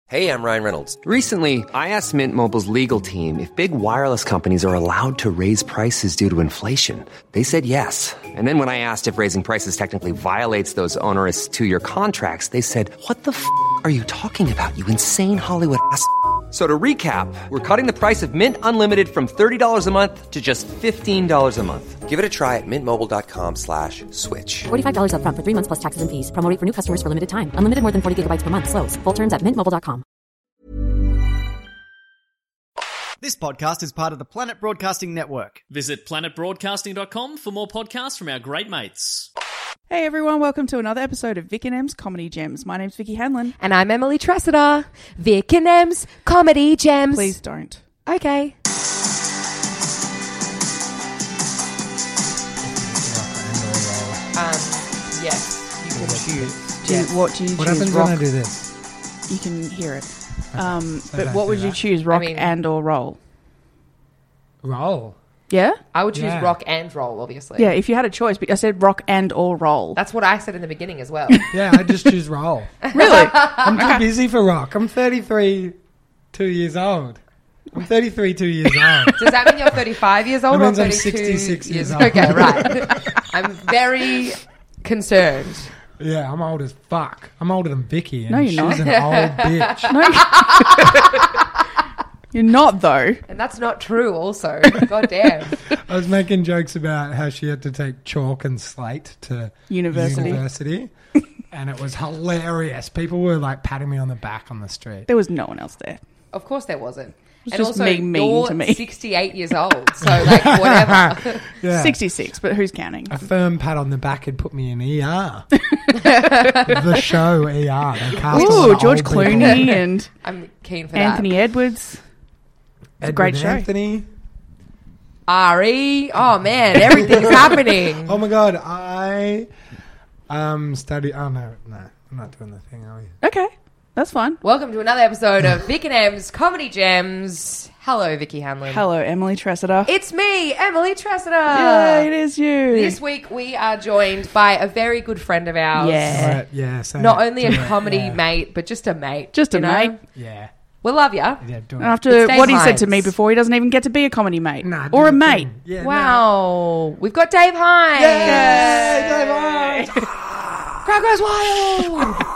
Hey, I'm Ryan Reynolds. Recently, I asked Mint Mobile's legal team if big wireless companies are allowed to raise prices due to inflation. They said yes. And then when I asked if raising prices technically violates those onerous two-year contracts, they said, "What the f*** are you talking about, you insane Hollywood ass?" So to recap, we're cutting the price of Mint Unlimited from $30 a month to just $15 a month. Give it a try at mintmobile.com/switch. $45 up front for 3 months plus taxes and fees. Promo rate for new customers for limited time. Unlimited more than 40 gigabytes per month. Slows full terms at mintmobile.com. This podcast is part of the Planet Broadcasting Network. Visit planetbroadcasting.com for more podcasts from our great mates. Hey everyone, welcome to another episode of Vic and M's Comedy Gems. My name's Vicky Hanlon. And I'm Emily Tressida. Vic and M's Comedy Gems. Please don't. Okay. Yes, you can choose. What do you choose? What happens rock? when I do this? You can hear it. So But don't what do would you that. choose, rock I mean- and or roll? Roll. Yeah? I would choose Yeah. rock and roll, obviously. Yeah, if you had a choice, but I said rock and or roll. That's what I said in the beginning as well. Yeah, I just choose roll. Really? I'm too busy for rock. I'm 33, 2 years old. I'm 33, 2 years old. Does that mean you're 35 years old That or means I'm 32 66 years old. Okay, right. I'm very concerned. Yeah, I'm old as fuck. I'm older than Vicky, and No, you're she's not. an old bitch. No, you're not though. And that's not true also. God damn. I was making jokes about how she had to take chalk and slate to university, and it was hilarious. People were like patting me on the back on the street. There was no one else there. Of course there wasn't. It's And just also, me mean you're to me. 68 years old, so like whatever. Yeah. 66, but who's counting? A firm pat on the back had put me in ER. The show ER. They cast a lot Ooh, of George old people. Clooney and I'm keen for Anthony Edwards. It's a great Edward show. Anthony. that. RE. Oh man, everything's happening. Oh my god, I study. Oh no, I'm not doing the thing. Are we? Okay, that's fine. Welcome to another episode of Vic and M's Comedy Gems. Hello, Vicky Hanlon. Hello, Emily Tressida. It's me, Emily Tressida. Yeah, it is you. This week we are joined by a very good friend of ours. Yeah. Right, yeah. So Not only do a it, comedy yeah. mate, but just a mate. Just a you know? mate. Yeah. We love you. Yeah. Do it. And after It's Dave what he said to Hines. me before, he doesn't even get to be a comedy mate Nah, or do a the mate. thing. Yeah, Wow. We've got Dave Hines. Yay, Dave Hines. Crowd goes wild.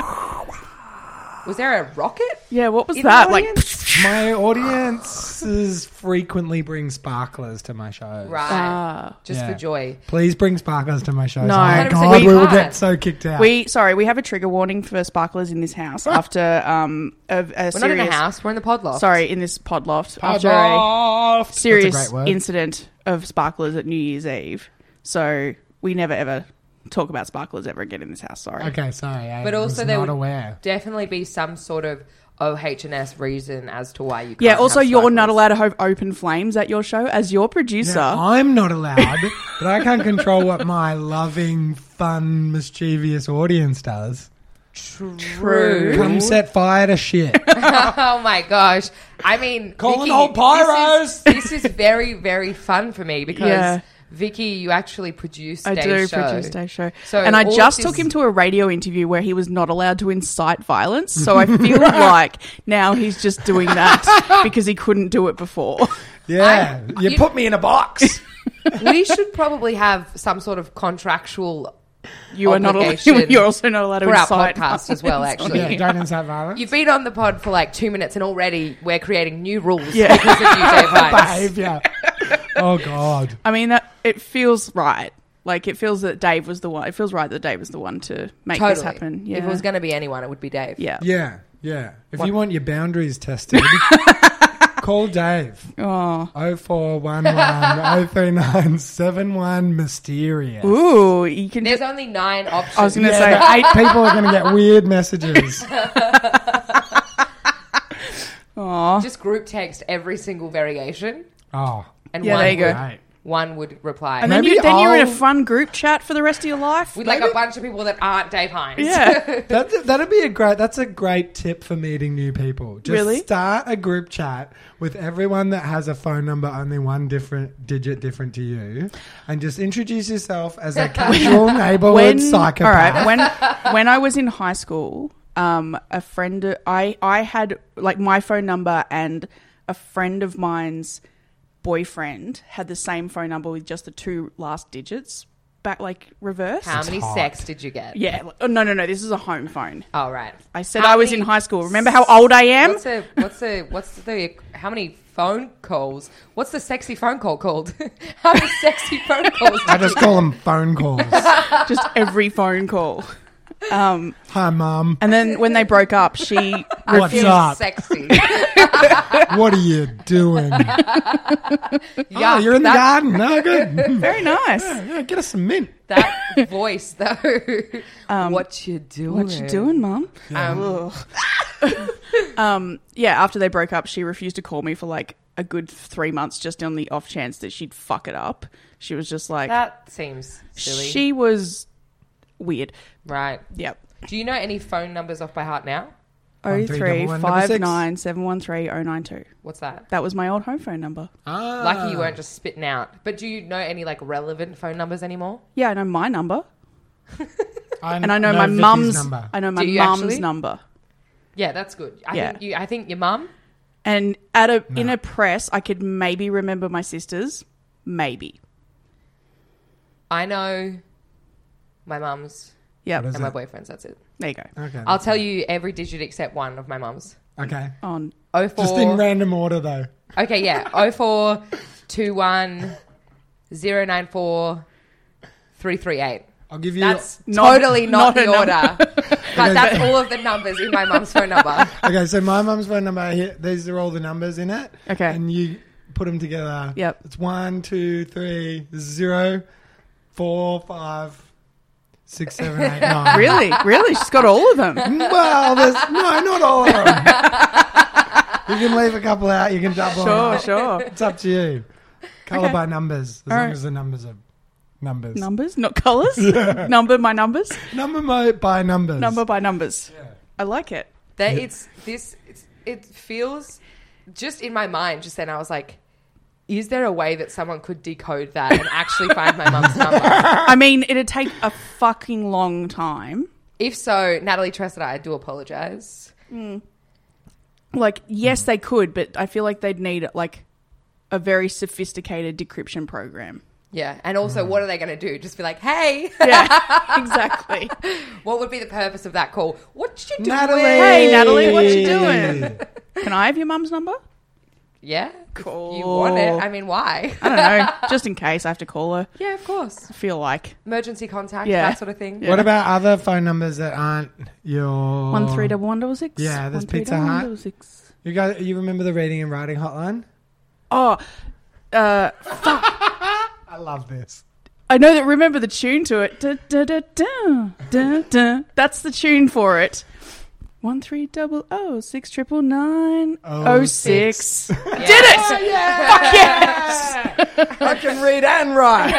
Was there a rocket? Yeah, what was In the that? Like, audience? My audiences frequently bring sparklers to my shows. Right. Just Yeah. for joy. Please bring sparklers to my shows. No. Oh my 100% god, we we will can't. get so kicked out. we have a trigger warning for sparklers in this house after a We're serious. not in a house. We're in the pod loft. Sorry, in this pod loft after a That's a serious great word. incident of sparklers at New Year's Eve. So we never ever talk about sparklers ever again in this house. Sorry. Okay, sorry. I But also was there not would aware. definitely be some sort of OH&S reason as to why you can't Yeah. Also, have you're sparklers. not allowed to have open flames at your show as your producer. Yeah, I'm not allowed, but I can't control what my loving, fun, mischievous audience does. True. Come set fire to shit. Oh my gosh. I mean, Calling Vicky, all pyros. This is very, very fun for me because Yeah. Vicky, you actually produced I do Dave's show. produce Dave's show. So and I all just of took this- him to a radio interview where he was not allowed to incite violence. So I feel like now he's just doing that because he couldn't do it before. Yeah, you put me in a box. We should probably have some sort of contractual You are not allowed, obligation you're also not allowed to for our incite podcast as well, violence on actually. Yeah, here. don't incite violence. You've been on the pod for like 2 minutes and already we're creating new rules Yeah. because of you, Dave Hines. Behaviour. Oh god. I mean, it feels right. Like, it feels that Dave was the one. It feels right that Dave was the one to make Totally. this happen. Yeah. If it was going to be anyone, it would be Dave. Yeah. Yeah, yeah. If you want your boundaries tested, call Dave. Oh. 0411 039 71 mysterious. Ooh, you can. There's only 9 options. I was going to Yeah, say, but 8 people are going to get weird messages. Just group text every single variation. Oh, And Yeah, one there you go. great. One would reply. and then, Maybe you're in a I'll- fun group chat for the rest of your life. with like a bunch of people that aren't Dave Hines. Yeah. That'd be that's a great tip for meeting new people. Just Really? start a group chat with everyone that has a phone number only one different digit different to you, and just introduce yourself as a casual neighborhood psychopath. All right, when I was in high school, a friend, I had like my phone number and a friend of mine's boyfriend had the same phone number with just the 2 last digits back, like reversed. How many sex did you get? Yeah. No. This is a home phone. Oh, right. I said I was in high school. Remember how old I am? How many phone calls? What's the sexy phone call called? How many sexy phone calls? I just call them phone calls. Just every phone call. Hi, Mum. And then when they broke up, she What's up? Sexy. What are you doing? Yeah, you're in the garden. No, good. very nice. Yeah, get us some mint. That voice, though. What you doing? What you doing, Mum? Yeah, after they broke up, she refused to call me for like a good 3 months just on the off chance that she'd fuck it up. She was just like... That seems silly. She was weird. Right. Yep. Do you know any phone numbers off by heart now? 03-59713-092. What's that? That was my old home phone number. Lucky you weren't just spitting out. But do you know any like relevant phone numbers anymore? Yeah, I know my number. And I know my mum's number. I know my Do you mum's actually? number. Yeah, that's good. Yeah. I think your mum. And in a press, I could maybe remember my sister's. Maybe. I know my mum's Yep. What is and my it? boyfriend's. That's it. There you go. Okay. I'll tell you every digit except one of my mum's. Okay. On 04. Just in random order, though. Okay, yeah. 0421 094 338. I'll give you... That's totally not the a number. order. But that's all of the numbers in my mum's phone number. Okay, so my mum's phone number, here, these are all the numbers in it. Okay. And you put them together. Yep. It's 1, 2, 3, 0, 4, 5, 6, 7, 8, 9. Really? She's got all of them. Well, not all of them. You can leave a couple out. You can double them. Sure. It's up to you. Colour Okay. by numbers, as All long right. as the numbers are numbers. Numbers, not colours. Number my numbers. By numbers. Number by numbers. Yeah. I like it. It feels just in my mind just then I was like, is there a way that someone could decode that and actually find my mum's number? I mean, it'd take a fucking long time. If so, Natalie Tressida, I do apologise. Like, yes, they could, but I feel like they'd need like a very sophisticated decryption program. Yeah, and also what are they going to do? Just be like, hey. Yeah, exactly. What would be the purpose of that call? What you doing? Natalie! Hey, Natalie, what you doing? Can I have your mum's number? Yeah, Cool. if you want it. I mean, why? I don't know. Just in case I have to call her. Yeah, of course. I feel like. Emergency contact, Yeah. that sort of thing. What about other phone numbers that aren't your... 131166. Yeah, there's Pizza Hut. 131166. You guys, you remember the reading and writing hotline? Oh, I love this. I know that. Remember the tune to it. Da, da, da, da, da, da. That's the tune for it. 1300699906. Did it! Yeah. Fuck yes! I can read and write.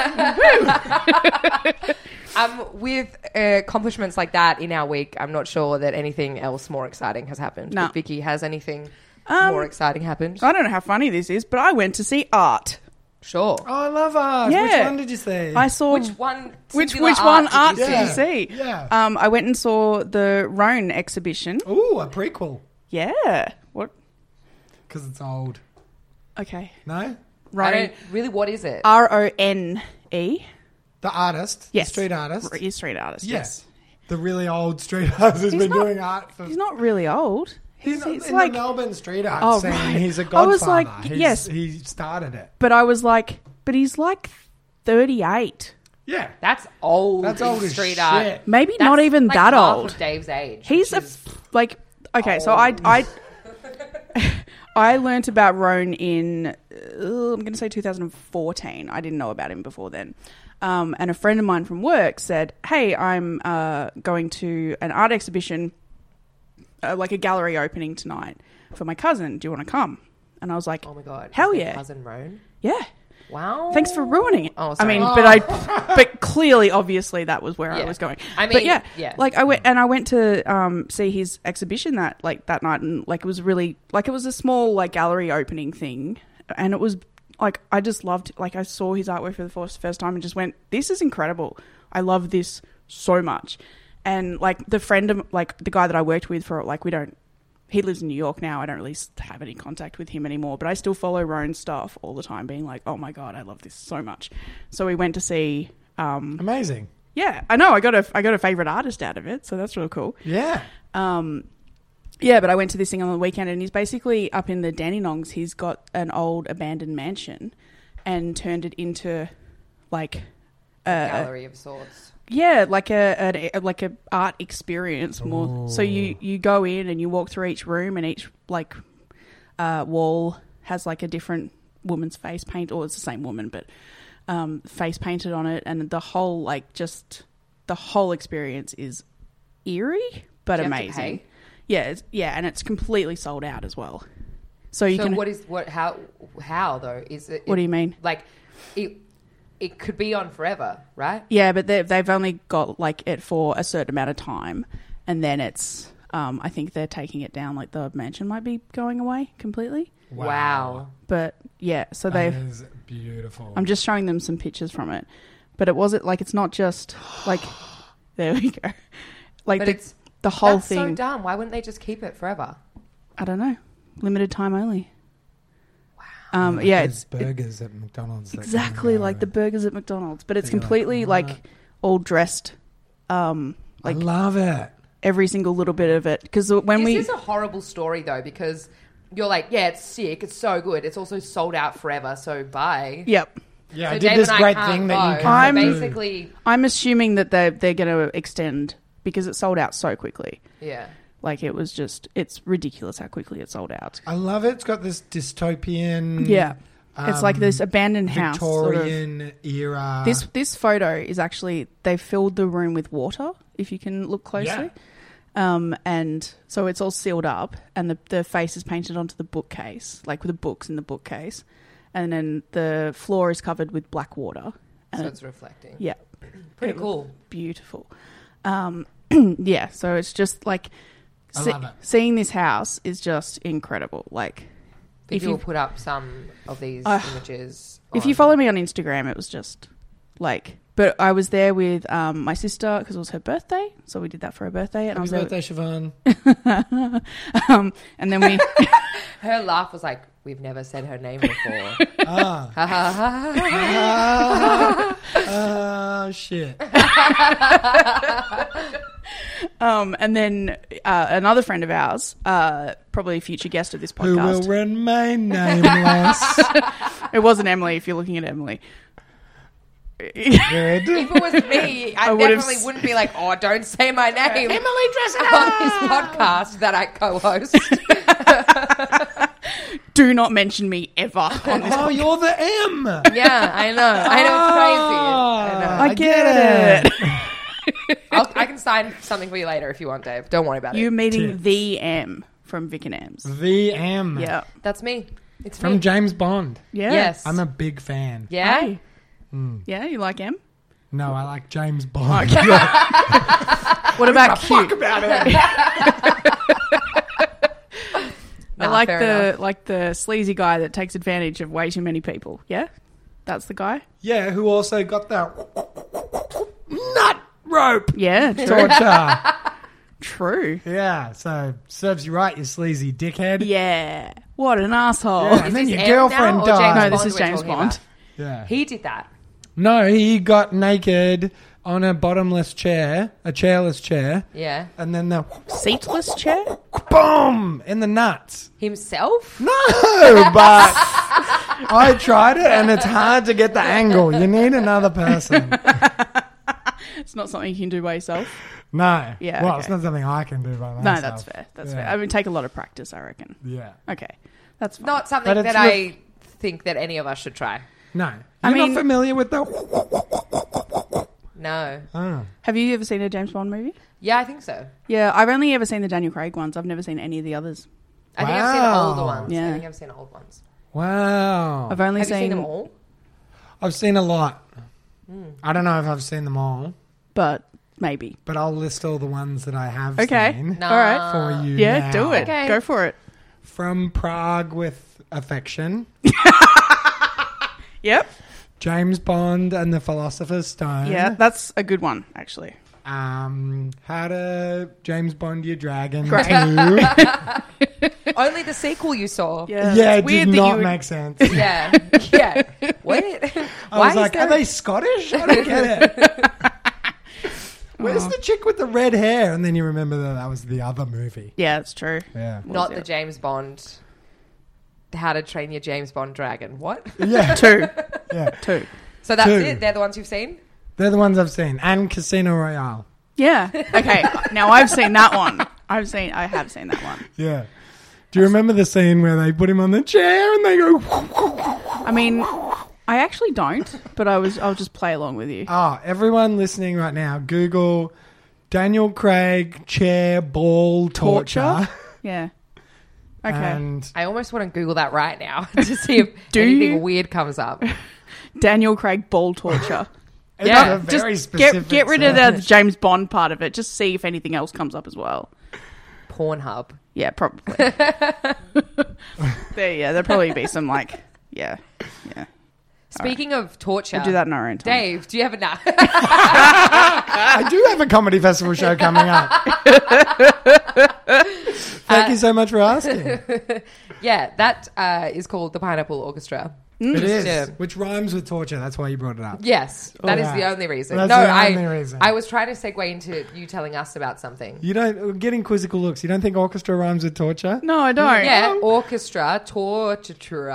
With accomplishments like that in our week, I'm not sure that anything else more exciting has happened. No. But Vicky, has anything more exciting happened? I don't know how funny this is, but I went to see Art. Sure. Oh, I love art. Yeah. Which one did you see? I saw Which one? Which singular one art art did did you you see? see? Yeah. I went and saw the Roan exhibition. Ooh, a prequel. Yeah. What? Because it's old. Okay. No? I Roan. don't really. What is it? Rone. The artist. Yes. The street artist. He's a street artist. Yes. The really old street artist who's been not- doing art for... He's not really old. He's He's in like, the Melbourne street art Oh, scene. right. He's a I godfather. was like, He's- yes. He started it. but I was like, but he's like 38. Yeah. That's old. That's in old as street shit. art. Maybe That's not even like that half old. of Dave's age. He's which is like, okay, so I I learnt about Roan in, I'm going to say 2014. I didn't know about him before then. And a friend of mine from work said, hey, I'm going to an art exhibition, like a gallery opening tonight for my cousin. Do you want to come? And I was like, Oh my god. hell Is their yeah. Cousin Roan. Yeah. Wow. Thanks for ruining it. Oh, I sorry. mean, but clearly, obviously, that was where I Yeah. was going. I mean, but yeah, yeah. like I went to see his exhibition that night, and like it was really like it was a small like gallery opening thing, and it was like I just loved like I saw his artwork for the first time and just went, this is incredible. I love this so much, And like the guy that I worked with for like he lives in New York now. I don't really have any contact with him anymore, but I still follow Roan's stuff all the time, being like, oh my God, I love this so much. So we went to see. Amazing. Yeah, I know. I got a favorite artist out of it, so that's real cool. Yeah. Yeah, but I went to this thing on the weekend, and he's basically up in the Dandenongs. He's got an old abandoned mansion and turned it into like a gallery of sorts. Yeah, like a art experience more. So you go in and you walk through each room, and each like wall has like a different woman's face paint, or it's the same woman, but face painted on it, and the whole experience is eerie but amazing. Yeah, and it's completely sold out as well. So how though is it? What do you mean? Like it could be on forever, right? Yeah, but they've only got like it for a certain amount of time, and then it's I think they're taking it down. Like the mansion might be going away completely. Wow. But yeah, so that is beautiful. I'm just showing them some pictures from it, but it wasn't like it's not just like there we go. Like but it's the whole that's thing. So dumb. Why wouldn't they just keep it forever? I don't know. Limited time only. Yeah, it's burgers at McDonald's. Exactly like the burgers at McDonald's, but it's completely like all dressed. Like I love it. Every single little bit of it. Because when this is a horrible story though, because you're like, yeah, it's sick, it's so good, it's also sold out forever, so bye. Yep. Yeah, so I did this great thing that you can basically. I'm assuming that they're going to extend because it sold out so quickly. Yeah. Like it was just, it's ridiculous how quickly it sold out. I love it. It's got this dystopian. Yeah. It's like this abandoned house. Victorian era. This photo is actually, they filled the room with water, if you can look closely. Yeah. And so it's all sealed up and the face is painted onto the bookcase, like with the books in the bookcase. And then the floor is covered with black water. So it's reflecting. Yeah. Pretty cool. Beautiful. Yeah, so it's just like... I love it. Seeing this house is just incredible. Like, if you'll put up some of these images. If you follow me on Instagram, it was just like. But I was there with my sister because it was her birthday, so we did that for her birthday. And Happy birthday, Siobhan! And then we. Her laugh was like, "We've never said her name before." Shit. And then another friend of ours, probably a future guest of this podcast, who will remain nameless. It wasn't Emily. If you're looking at Emily. Good. If it was me, I definitely wouldn't be like, "Oh, don't say my name, Emily Dressing on this podcast that I co-host." Do not mention me ever on this podcast. Oh, you're the M. Yeah, I know. I know it's crazy. I get it. I can sign something for you later if you want, Dave. Don't worry about it. You're meeting the M from Vic and Ems. The M. Yeah. That's me. It's from me. James Bond. Yeah. Yes. I'm a big fan. Yeah? Hey. Yeah, you like M? No, I like James Bond. Okay. What about Q? Fuck about it. I like the sleazy guy that takes advantage of way too many people. Yeah? That's the guy? Yeah, who also got that nut rope. Yeah, true. Torture. True. Yeah, so serves you right, you sleazy dickhead. Yeah. What an asshole. Yeah, and then your girlfriend died. No, this is James Bond. Yeah. He did that. No, he got naked on a bottomless chair, a chairless chair. Yeah. And then the seatless chair? Boom! In the nuts. Himself? No, but I tried it and it's hard to get the angle. You need another person. It's not something you can do by yourself? No. Yeah. Well, okay. It's not something I can do by myself. No, that's fair. That's fair. I mean, take a lot of practice, I reckon. Yeah. Okay. That's fine. Not something that I think that any of us should try. No. You're not familiar with the... No. Oh. Have you ever seen a James Bond movie? Yeah, I think so. Yeah, I've only ever seen the Daniel Craig ones. I've never seen any of the others. I think I've seen older ones. Yeah. I think I've seen old ones. Wow. I've only Have seen... you seen them all? I've seen a lot. I don't know if I've seen them all. But maybe. But I'll list all the ones that I have okay. seen. All right. For you Yeah, now. do it. Okay. Go for it. From Prague with Affection. Yep. James Bond and the Philosopher's Stone. Yeah, that's a good one, actually. How to James Bond Your Dragon. Great. 2. Only the sequel you saw. Yeah, Yeah, it's it did weird that not you would- make sense. Yeah. Yeah. What? I was like, are they Scottish? I don't get it. Where's the chick with the red hair? And then you remember that was the other movie. Yeah, it's true. Yeah. Not Was the it? James Bond. How to Train Your James Bond Dragon. What? Yeah. 2. Yeah. 2. So that's 2. it? They're the ones you've seen? They're the ones I've seen. And Casino Royale. Yeah. Okay. Now I've seen that one. I have seen that one. Yeah. Do you remember the scene where they put him on the chair and they go... I mean, I actually don't, but I'll just play along with you. Oh, everyone listening right now, Google Daniel Craig chair ball torture. Yeah. Okay. And I almost want to Google that right now to see if Do anything you? weird comes up. Daniel Craig ball torture. it's Yeah, a very just specific get rid of search. the James Bond part of it. Just see if anything else comes up as well. Pornhub. Yeah, probably. There'd probably be some yeah. Speaking of torture, We'll do that in our own time. Dave, do you have a I do have a comedy festival show coming up. Thank you so much for asking. Yeah, that is called the Pineapple Orchestra. It is, Yeah. which rhymes with torture. That's why you brought it up. Yes, that is Alright. the only reason. That's no, the only reason. I was trying to segue into you telling us about something. You don't getting quizzical looks. You don't think orchestra rhymes with torture? No, I don't. Yeah, orchestra, tortura.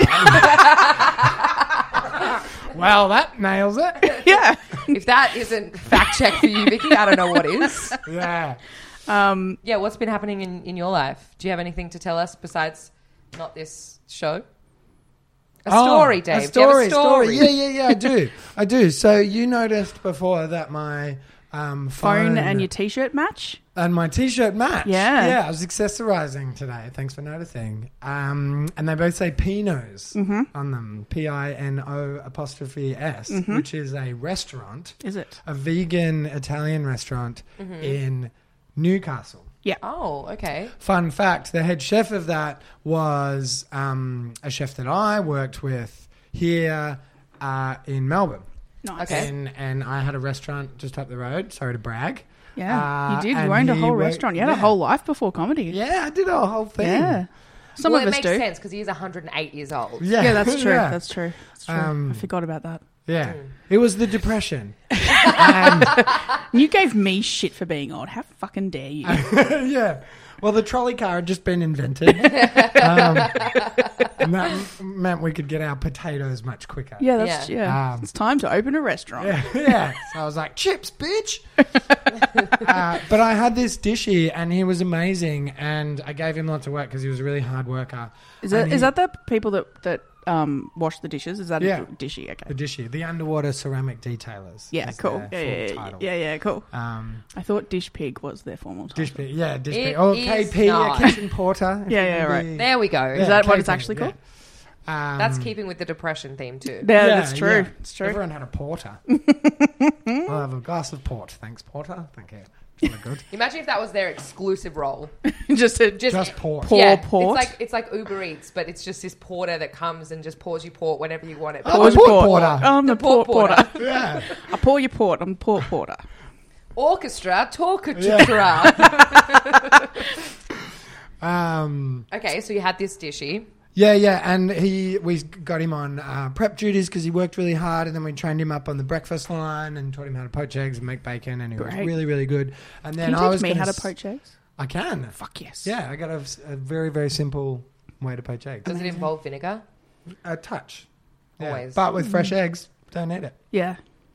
Well, that nails it. Yeah. If that isn't fact check for you, Vicky, I don't know what is. Yeah. Yeah, what's been happening in your life? Do you have anything to tell us besides not this show? A story, Dave. A Do you have a story. Yeah, I do. So you noticed before that my Phone and your t-shirt match? and my t-shirt match. Yeah. Yeah, I was accessorizing today. Thanks for noticing. And they both say Pinos on them. PINO''S, which is a restaurant, Is it? a vegan Italian restaurant in Newcastle. Yeah. Oh, okay. Fun fact, the head chef of that was a chef that I worked with here in Melbourne. Nice. Okay. And I had a restaurant just up the road. Sorry to brag. Yeah, you did. You and owned a he whole worked- restaurant. You had a yeah. whole life before comedy. Yeah, I did a whole thing. Yeah. Some Well, of it us makes do. sense because he is 108 years old. Yeah, that's true. Yeah. That's true. That's true. I forgot about that. Yeah. It was the Depression. And You gave me shit for being old. How fucking dare you? yeah. Well, the trolley car had just been invented. And that meant we could get our potatoes much quicker. Yeah, that's Yeah. it's time to open a restaurant. Yeah. So I was like, chips, bitch. But I had this dishy and he was amazing. And I gave him lots of work because he was a really hard worker. Is And that the people that wash the dishes? Is that Yeah. a dishy? Okay. The dishy, the underwater ceramic detailers. Yeah, is cool. their full title. Yeah, cool. I thought dish pig was their formal title. Dish pig, yeah, dish It pig. Oh, is KP, not. kitchen porter. if Yeah, you yeah, can right. be- There we go. Yeah, Is that what KP, it's actually called? That's keeping with the depression theme too. Yeah, that's true. yeah. It's true. Everyone had a porter. I'll have a glass of port. Thanks, porter. Thank you. It's not good. Imagine if that was their exclusive role. just Just port. Pour port. It's like Uber Eats, but it's just this porter that comes and just pours you port whenever you want it. Oh, the port porter. I'm the port porter. Yeah. I pour your port. I'm the port porter. Orchestra, torchestra. Okay, so you had this dishy. Yeah, and we got him on prep duties because he worked really hard, and then we trained him up on the breakfast line and taught him how to poach eggs and make bacon, and he was Great. really, really good. And then Can you I was teach me gonna how to poach eggs? I can. Fuck yes. Yeah, I got a very, very simple way to poach eggs. Does it involve vinegar? A touch. Yeah. Always. But with fresh eggs, don't need it. Yeah.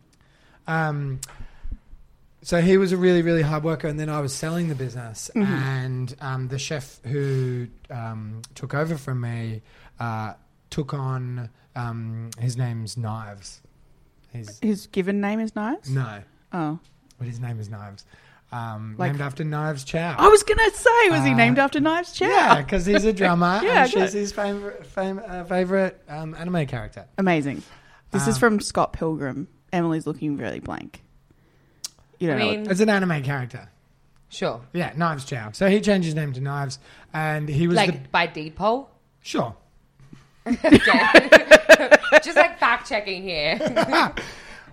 So he was a really, really hard worker, and then I was selling the business, and the chef who took over from me took on his name's Knives. His given name is Knives? No, Oh. but his name is Knives. Like- named after Knives Chow. I was going to say, was he named after Knives Chow? Yeah, because he's a drummer, Yeah, and she's good. his favorite anime character. Amazing. This is from Scott Pilgrim. Emily's looking really blank. You don't I know. mean, It's an anime character. sure. Yeah, Knives Chow. So he changed his name to Knives, and he was Like by deed poll? sure. Okay. Just like fact checking here.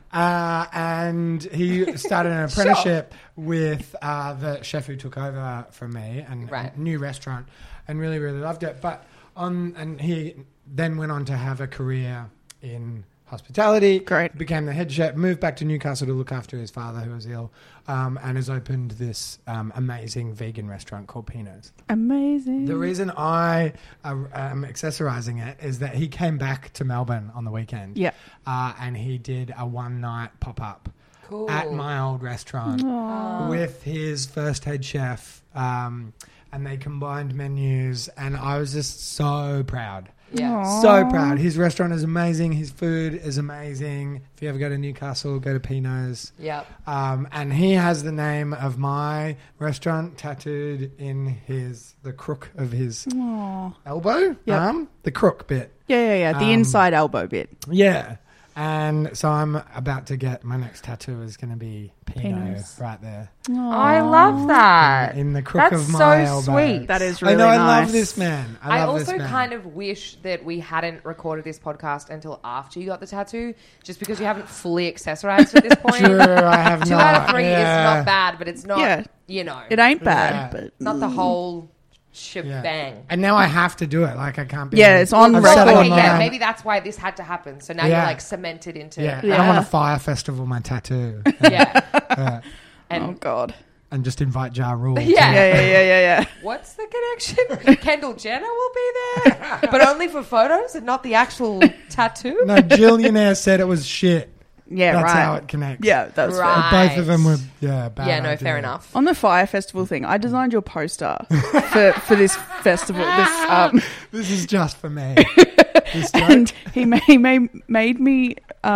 And he started an apprenticeship with the chef who took over from me, and Right. a new restaurant, and really, really loved it. And he then went on to have a career in hospitality. Great. Became the head chef, moved back to Newcastle to look after his father who was ill, and has opened this amazing vegan restaurant called Pino's. Amazing. The reason I am accessorizing it is that he came back to Melbourne on the weekend. Yeah. And he did a one-night pop-up Cool. at my old restaurant with his first head chef, and they combined menus, and I was just so proud. Yeah. So proud. His restaurant is amazing. His food is amazing. If you ever go to Newcastle, go to Pino's. Yep. And he has the name of my restaurant tattooed in the crook of his elbow, Yep. arm, the crook bit. Yeah. The inside elbow bit. Yeah. And so I'm about to get my next tattoo is going to be Pinot Pino's. right there I love that. in the crook That's of my so elbow. sweet. That is really I know. nice. I love this man. I love also this man. kind of wish that we hadn't recorded this podcast until after you got the tattoo, just because you haven't fully accessorized at this point. True, I have 2 not. out of 3 yeah. is not bad, but it's not, Yeah. you know, It ain't bad, Yeah. but not the whole Yeah. shebang. And now I have to do it. Like I can't be. Yeah, it's on I've record. said it Okay, online. yeah, maybe that's why this had to happen. So now Yeah. you're like cemented into Yeah. Yeah. I want to fire festival my tattoo yeah. And oh god. and just invite Ja Rule. Yeah. Yeah. What's the connection? Kendall Jenner will be there, but only for photos and not the actual tattoo. No, Jillionaire said it was shit. Yeah, That's right. how it connects. Yeah, that's Right. fair. Both of them were bad. Yeah, no, idea. fair enough. On the Fire Festival thing, I designed your poster for this festival. This is just for me. This joke. And he made me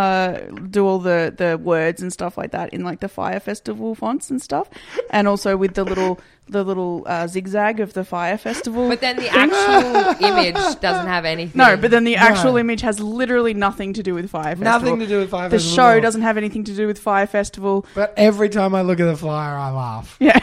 do all the words and stuff like that in like the Fire Festival fonts and stuff, and also with the little zigzag of the Fire Festival. But then the actual image doesn't have anything. no, but then the actual No. image has literally nothing to do with Fire Festival. Nothing to do with Fire The Festival show at all. doesn't have anything to do with Fire Festival. But every time I look at the flyer, I laugh. Yeah.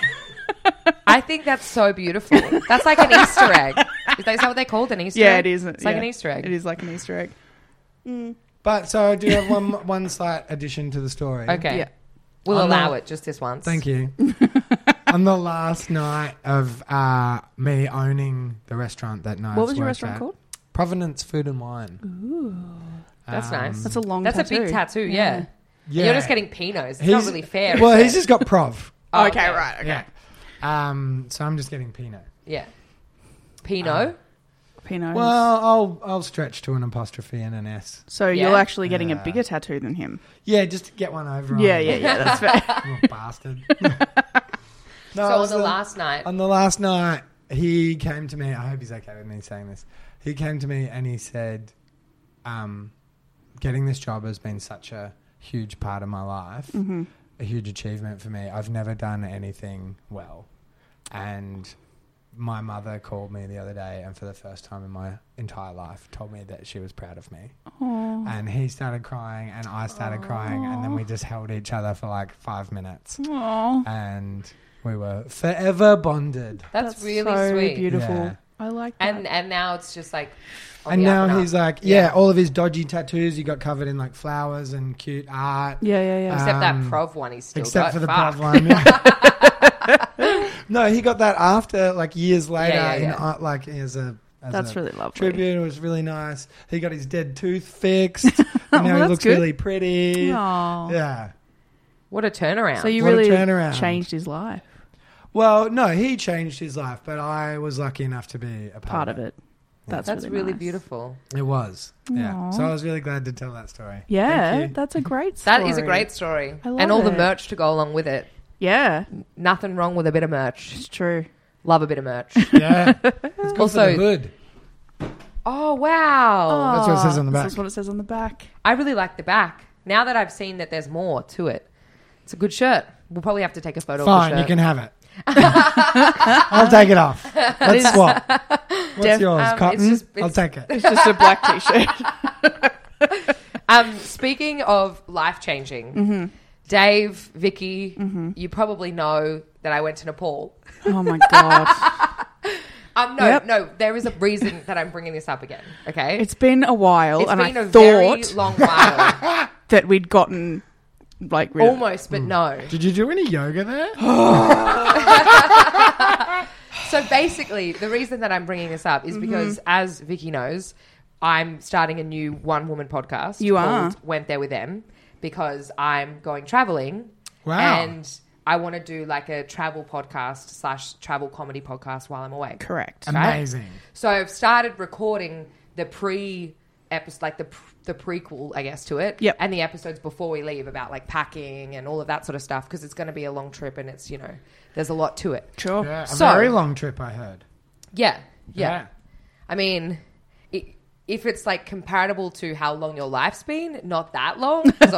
I think that's so beautiful. That's like an Easter egg. Is that what they called an Easter Yeah, egg? it is. It's like an Easter egg. It is like an Easter egg. But so I do have one slight addition to the story. Okay. Yeah. We'll I'm allow not- it just this once. Thank you. On the last night of me owning the restaurant that Knives What was your worked restaurant at, called? Provenance Food and Wine. That's nice. That's a long That's tattoo. a big tattoo, yeah. And Yeah. you're just getting Pinots. It's He's- not really fair. Well, is he's it? just got Prov. Oh, Okay, right. Okay. Yeah. So I'm just getting Pinot. Yeah. Pinot? Pinot. Well, I'll stretch to an apostrophe and an S. so Yeah. you're actually getting a Yeah. bigger tattoo than him. Yeah, just to get one over. Yeah. on. That's fair. Little bastard. No, So it on was the last night. On the last night, he came to me. I hope he's okay with me saying this. He came to me and he said, getting this job has been such a huge part of my life, a huge achievement for me. I've never done anything well. And my mother called me the other day and for the first time in my entire life told me that she was proud of me. Aww. And he started crying and I started crying and then we just held each other for like 5 minutes. Aww. And we were forever bonded. That's really so sweet. beautiful. Yeah. I like that. And now it's just like. on And the now up and he's up. like, yeah, all of his dodgy tattoos he got covered in like flowers and cute art. Yeah. Except that Prov one he's still Except got. for the Fuck. Prov one. Yeah. No, he got that after, like years later, Yeah. in art, like as a That's really lovely. tribute. It was really nice. He got his dead tooth fixed. And now he that's looks good. really pretty. Aw. Yeah. What a turnaround. So you What a really turnaround. changed his life. Well, no, he changed his life, but I was lucky enough to be a Part of it. That's really nice. beautiful. It was. Yeah. Aw. So I was really glad to tell that story. Yeah, Thank you. that's a great story. That is a great story. I love and all the it. merch to go along with it. Yeah, Nothing wrong with a bit of merch. it's true. Love a bit of merch. Yeah. It's good Also- for the hood. Oh, wow. That's what it says on the back. That's what it says on the back. I really like the back. Now that I've seen that there's more to it, it's a good shirt. We'll probably have to take a photo of the Fine, shirt. you can have it. I'll take it off. Let's swap. What's yours? Cotton? I'll take it. It's just a black t-shirt. Speaking of life-changing, Dave, Vicky, you probably know that I went to Nepal. Oh my god! No, there is a reason that I'm bringing this up again, okay? It's been a while, It's and been I a very thought long while. that we'd gotten like really? Almost, but no. Did you do any yoga there? So basically, the reason that I'm bringing this up is because, as Vicky knows, I'm starting a new one-woman podcast. You called are. Went There With Them, because I'm going traveling. Wow. And I want to do like a travel podcast / travel comedy podcast while I'm away. Correct. Amazing. So I've started recording the pre-episode, like the prequel, I guess, to it. Yep. And the episodes before we leave about like packing and all of that sort of stuff, because it's going to be a long trip and it's, there's a lot to it. Sure. Yeah, a So- very long trip, I heard. Yeah. I mean, if it's like comparable to how long your life's been, not that long. 'Cause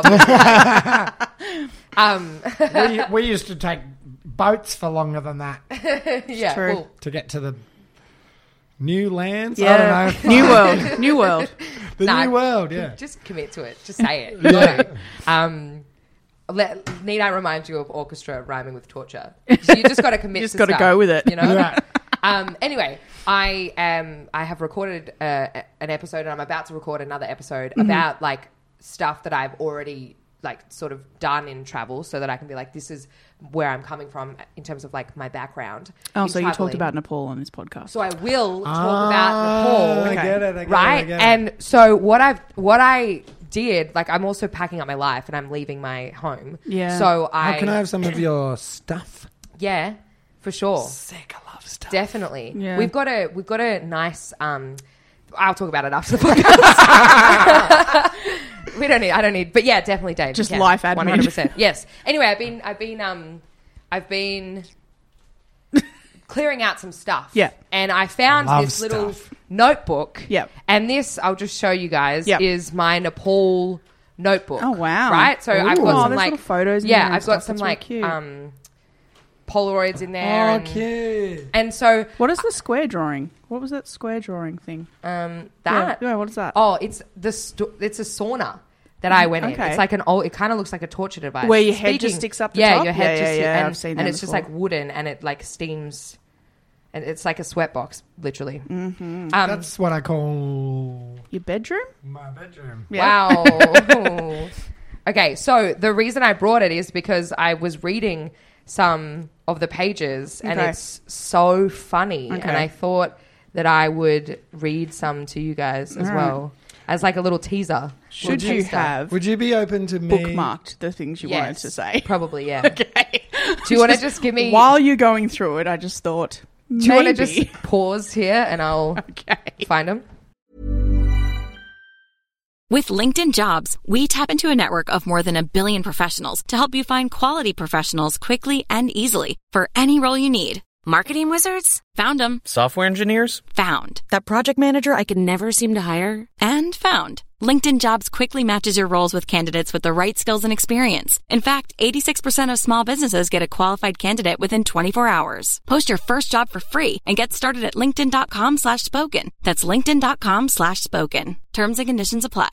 obviously, We used to take boats for longer than that yeah. True. Well, to get to the new lands. Yeah. I don't know. New world. The Nah, new world, yeah. just commit to it. Just say it. Yeah. Need I remind you of orchestra rhyming with torture? So you just got to commit. Just to gotta stuff, go with it. Yeah. Anyway, I have recorded an episode, and I'm about to record another episode about like stuff that I've already like sort of done in travel, so that I can be like, this is where I'm coming from in terms of like my background. Oh, in so you talked traveling. about Nepal on this podcast. So I will talk about Nepal. I get it. Right? And so what I did, like, I'm also packing up my life and I'm leaving my home. Yeah. So How can I have some of your stuff? Yeah, for sure. Sick, I love stuff. Definitely. Yeah. We've got a nice I'll talk about it after the podcast. I don't need, but yeah, definitely Dave. Just you can. life admin. 100%. Yes. Anyway, I've been clearing out some stuff. Yeah. And I found Love this little stuff. notebook. Yep. And this, I'll just show you guys, Yep. is my Nepal notebook. Oh, wow. Right? So I've Ooh. got Oh, some there's like little photos in yeah, there and I've got stuff. some That's really like cute. Polaroids in there. Oh, and, cute. and so What is the square drawing? What was that square drawing thing? that Yeah, what is that? Oh, it's it's a sauna that I went in. Okay. It's like an old. It kind of looks like a torture device. Where your head just sticks up the yeah, top? your head Yeah, just yeah, and, I've seen and them it's just before. like wooden and it like steams, and it's like a sweat box, literally. Mm-hmm. That's what I call Your bedroom? my bedroom. Wow. Okay, so the reason I brought it is because I was reading some of the pages and Okay. it's so funny, Okay. and I thought that I would read some to you guys as All well as like a little teaser. Should little you taster. have Would you be open to me? bookmarked the things you wanted to say? Probably, yeah. Okay. Do you want to just give me? While you're going through it, I just thought, do you want to maybe. just pause here and I'll Okay. find them? With LinkedIn Jobs, we tap into a network of more than 1 billion professionals to help you find quality professionals quickly and easily for any role you need. Marketing wizards? Found them. Software engineers? Found. That project manager I could never seem to hire? And found. LinkedIn Jobs quickly matches your roles with candidates with the right skills and experience. In fact, 86% of small businesses get a qualified candidate within 24 hours. Post your first job for free and get started at linkedin.com/spoken. That's linkedin.com/spoken. Terms and conditions apply.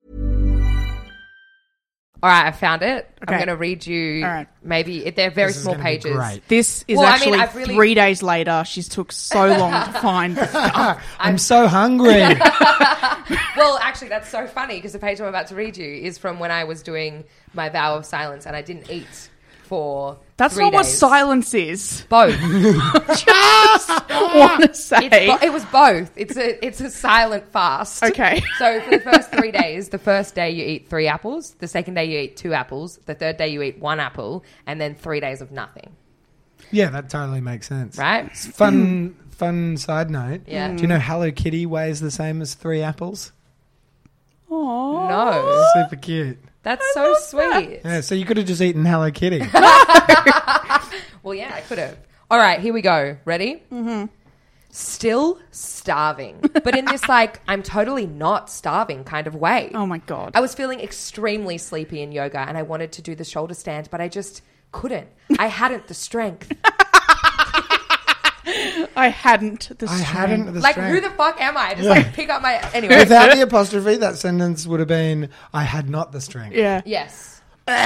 All right, I found it. Okay. I'm going to read you. All right. Maybe they're very This is small gonna be pages. great. This is Well, I mean, actually I've really- 3 days later. She's took so long to find the stuff. I'm so hungry. Well, actually, that's so funny because the page I'm about to read you is from when I was doing my vow of silence and I didn't eat for That's 3 not what days. silence is. Both. Just want to say. It was both. It's a silent fast. Okay. So for the first 3 days, the first day you eat 3 apples, the second day you eat 2 apples, the third day you eat 1 apple, and then 3 days of nothing. Yeah, that totally makes sense. Right? Fun side note. Yeah. Do you know Hello Kitty weighs the same as 3 apples? Aww. No. Super cute. That's so sweet. Yeah, so you could have just eaten Hello Kitty. Well, yeah, I could have. All right, here we go. Ready? Mm-hmm. Still starving. But in this, like, I'm totally not starving kind of way. Oh, my God. I was feeling extremely sleepy in yoga and I wanted to do the shoulder stand, but I just couldn't. I hadn't the strength. I hadn't the I strength. hadn't the Like, strength. who the fuck am I? Just, like, pick up my... Anyway. Without the apostrophe, that sentence would have been, I had not the strength. Yeah. Yes.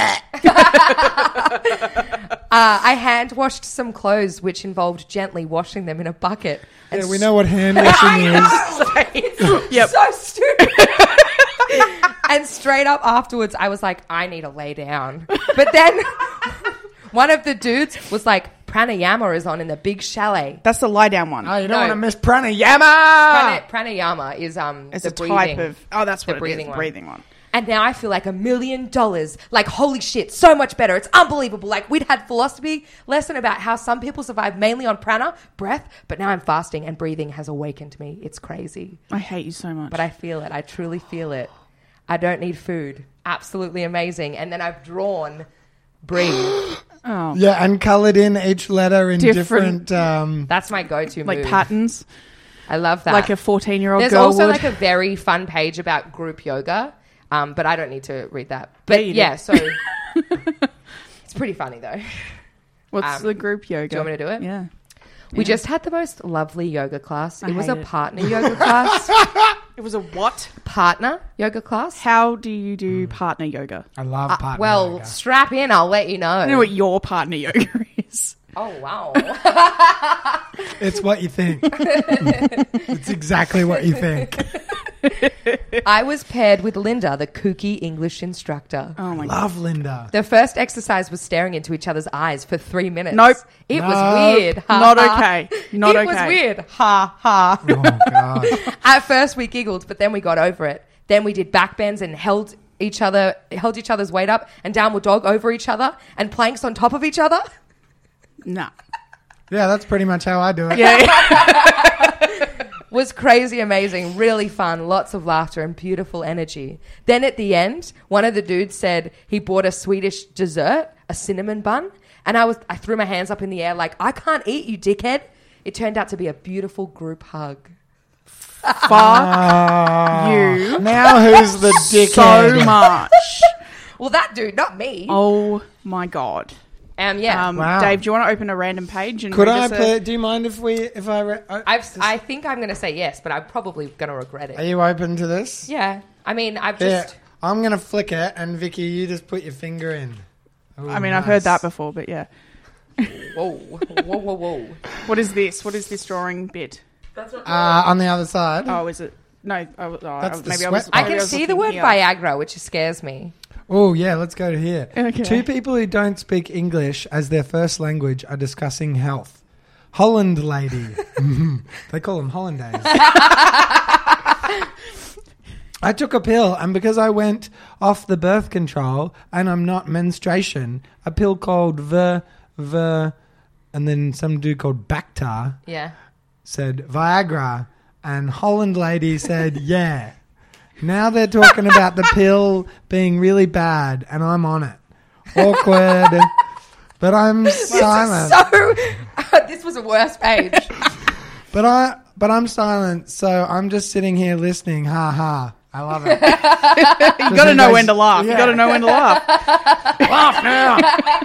I hand washed some clothes, which involved gently washing them in a bucket. Yeah, we know what hand washing is. Yep. So stupid. And straight up afterwards, I was like, I need to lay down. But then one of the dudes was like, pranayama is on in the big chalet. That's the lie down one. Oh, you don't want to miss pranayama. Pranayama is It's the a breathing. type of... Oh, that's what the breathing it is. one. Breathing one. And now I feel like $1 million. Like, holy shit, so much better. It's unbelievable. Like, we'd had philosophy lesson about how some people survive mainly on prana, breath, but now I'm fasting and breathing has awakened me. It's crazy. I hate you so much. But I feel it. I truly feel it. I don't need food. Absolutely amazing. And then I've drawn breathe. Oh. Yeah, and coloured in each letter in different That's my go-to like move. patterns. I love that. Like a 14-year-old There's girl also would. like a very fun page about group yoga, but I don't need to read that. But you yeah, do. so it's pretty funny though. What's the group yoga? Do you want me to do it? Yeah. We just had the most lovely yoga class. It was a hate it. partner yoga class. It was a what? Partner yoga class. How do you do partner yoga? I love partner Well, yoga. strap in. I'll let you know. I don't know what your partner yoga is. Oh, wow. It's what you think. It's exactly what you think. I was paired with Linda, the kooky English instructor. Oh my god. Love Linda. The first exercise was staring into each other's eyes for 3 minutes. Nope. It was Nope. weird. Ha, Not ha. okay. Not it okay. was weird. Ha ha. Oh god. At first we giggled, but then we got over it. Then we did back bends and held each other's weight up and downward dog over each other and planks on top of each other. Nah. Yeah, that's pretty much how I do it. Yeah. Was crazy amazing, really fun, lots of laughter and beautiful energy. Then at the end, one of the dudes said he bought a Swedish dessert, a cinnamon bun, and I threw my hands up in the air like, I can't eat you, dickhead. It turned out to be a beautiful group hug. Fuck you Now who's the dickhead? so much. Well, that dude, not me. Oh my god. Yeah. Wow. Dave, do you want to open a random page and Could read I us a- play? Do you mind if I? I think I'm going to say yes, but I'm probably going to regret Are it. you open to this? Yeah. I mean, I've Yeah. just... I'm gonna flick it, and Vicky, you just put your finger in. Ooh, I mean, I've heard that before, but yeah. Whoa. Whoa, whoa, whoa. What is this? What is this drawing bit? On the other side. Oh, is it? No. That's the maybe I was. sweat I box. maybe can was see the looking word here. Viagra, which scares me. Oh, yeah, let's go to here. Okay. 2 people who don't speak English as their first language are discussing health. Holland lady. They call them Hollandaise. I took a pill, and because I went off the birth control and I'm not menstruation, a pill called and then some dude called Bactar Yeah. said Viagra, and Holland lady said, yeah. Now they're talking about the pill being really bad, and I'm on it. Awkward. But I'm silent. So, this was a worse page. But I'm silent, so I'm just sitting here listening. Ha ha. I love it. You got to know when to laugh. Yeah. You got to know when to laugh. Laugh now.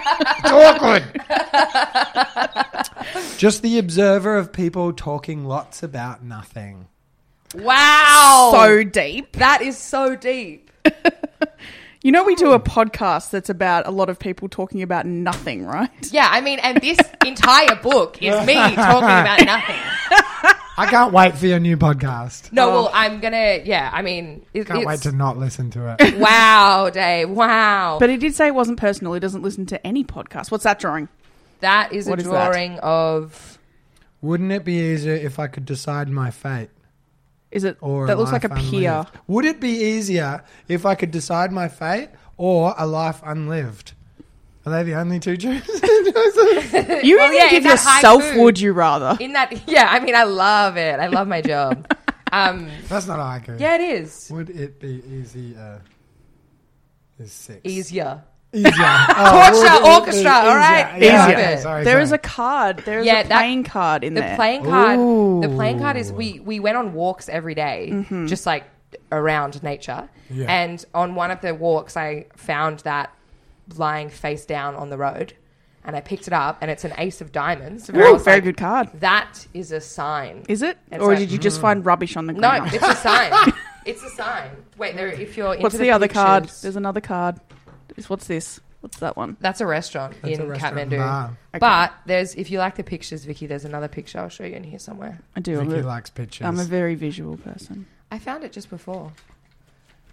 It's awkward. Just the observer of people talking lots about nothing. Wow. So deep. That is so deep. You know, we do a podcast that's about a lot of people talking about nothing, right? Yeah, I mean, and this entire book is me talking about nothing. I can't wait for your new podcast. No, well, I'm going to, yeah, I mean... Can't wait to not listen to it. Wow, Dave, wow. But he did say it wasn't personal. He doesn't listen to any podcast. What's that drawing? That is What a is that? drawing of... Wouldn't it be easier if I could decide my fate? Is it Or that looks like a life pier? unlived? Would it be easier if I could decide my fate or a life unlived? Are they the only two choices? You Well, even yeah, give in that yourself haiku. would you rather? In that, yeah, I mean, I love it. I love my job. That's not haiku. Yeah, it is. Would it be easier? Is 6. Easier. Easier. Torture orchestra, all right? Yeah, Easier. okay, sorry, There is sorry. a card. There is Yeah, a playing card in The there. playing card. Ooh. The playing card is we went on walks every day, just like around nature. Yeah. And on one of the walks, I found that lying face down on the road, and I picked it up, and it's an ace of diamonds. And I Ooh, was very like, good card. That is a sign. Is it? It's Or like- did you just find rubbish on the No, ground? it's a sign. It's a sign. Wait, there. If you're into What's the other card? pictures- There's another card. What's this? What's that one? That's a restaurant That's in a restaurant Kathmandu. bar. Okay. But there's, if you like the pictures, Vicky, there's another picture I'll show you in here somewhere. I do. Vicky likes pictures. I'm a very visual person. I found it just before.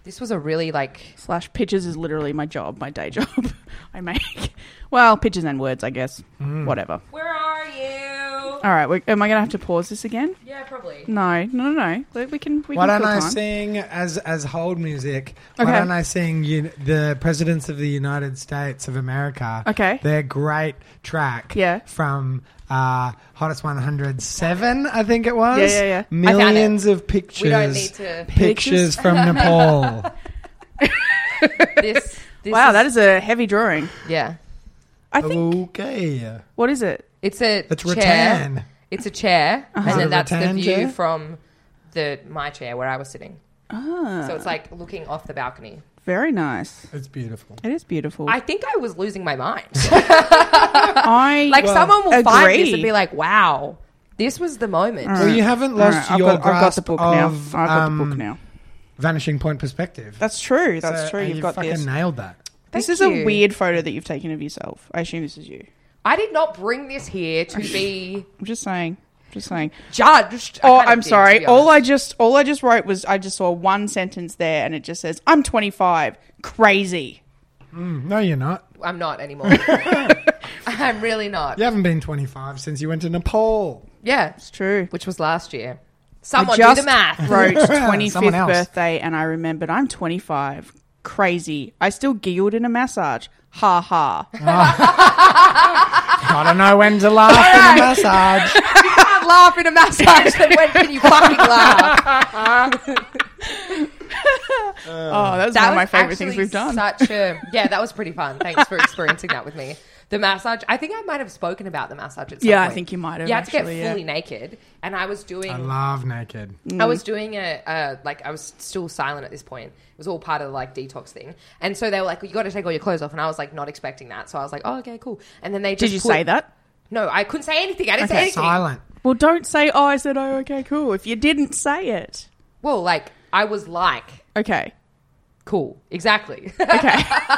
This was a really like... / pictures is literally my job, my day job. I make, well, pictures and words, I guess. Whatever. Where are you? All right, am I going to have to pause this again? Yeah, probably. No. We can Why don't kill I time. sing as hold music? Okay. Why don't I sing the Presidents of the United States of America? Okay. Their great track. Yeah. From Hottest 107, I think it was. Yeah. Millions of pictures. We don't need to... Pictures from Nepal. This Wow, that is a heavy drawing. Yeah. I think. Okay. What is it? It's a It's chair. rattan. It's a chair, Uh-huh. and Is it then a that's the rattan view chair? from my chair where I was sitting. Ah, So it's like looking off the balcony. very nice. It's beautiful. It is beautiful. I think I was losing my mind. I Like someone will find this agree. and be like, "Wow, this was the moment." Well, you haven't lost All right, your I've got the grasp book now. of I've got the book now. Vanishing Point perspective. That's true. That's true. and You've you got fucking this. nailed that. This Thank is you. a weird photo that you've taken of yourself. I assume this is you. I did not bring this here to be I'm just saying. judged. I Oh, kind of I'm did, sorry. to be All honest. I just wrote was I just saw one sentence there, and it just says, "I'm 25." Crazy. No, you're not. I'm not anymore. I'm really not. You haven't been 25 since you went to Nepal. Yeah, It's true. which was last year. I Someone do just the math. wrote Someone 25th else. birthday, and I remembered I'm 25. Crazy. I still giggled in a massage. Ha ha. I don't know when to laugh in a massage. You can't laugh in a massage. Then when can you fucking laugh? Oh, that's one of my favorite things we've done. Yeah, that was pretty fun. Thanks for experiencing that with me. The massage. I think I might have spoken about the massage at some Yeah, I point. think you might have, You had to actually, get yeah. fully naked, and I was doing. I love naked. I was doing I was still silent at this point. It was all part of the like detox thing. And so they were like, well, you got to take all your clothes off. And I was like, not expecting that. So I was like, oh, okay, cool. And then they just Did you say that? No, I couldn't say anything. I didn't say Okay. anything. Silent. Well, don't say, oh, I said, oh, okay, cool. If you didn't say it. Well, like, I was like, Okay. cool. Exactly. Okay.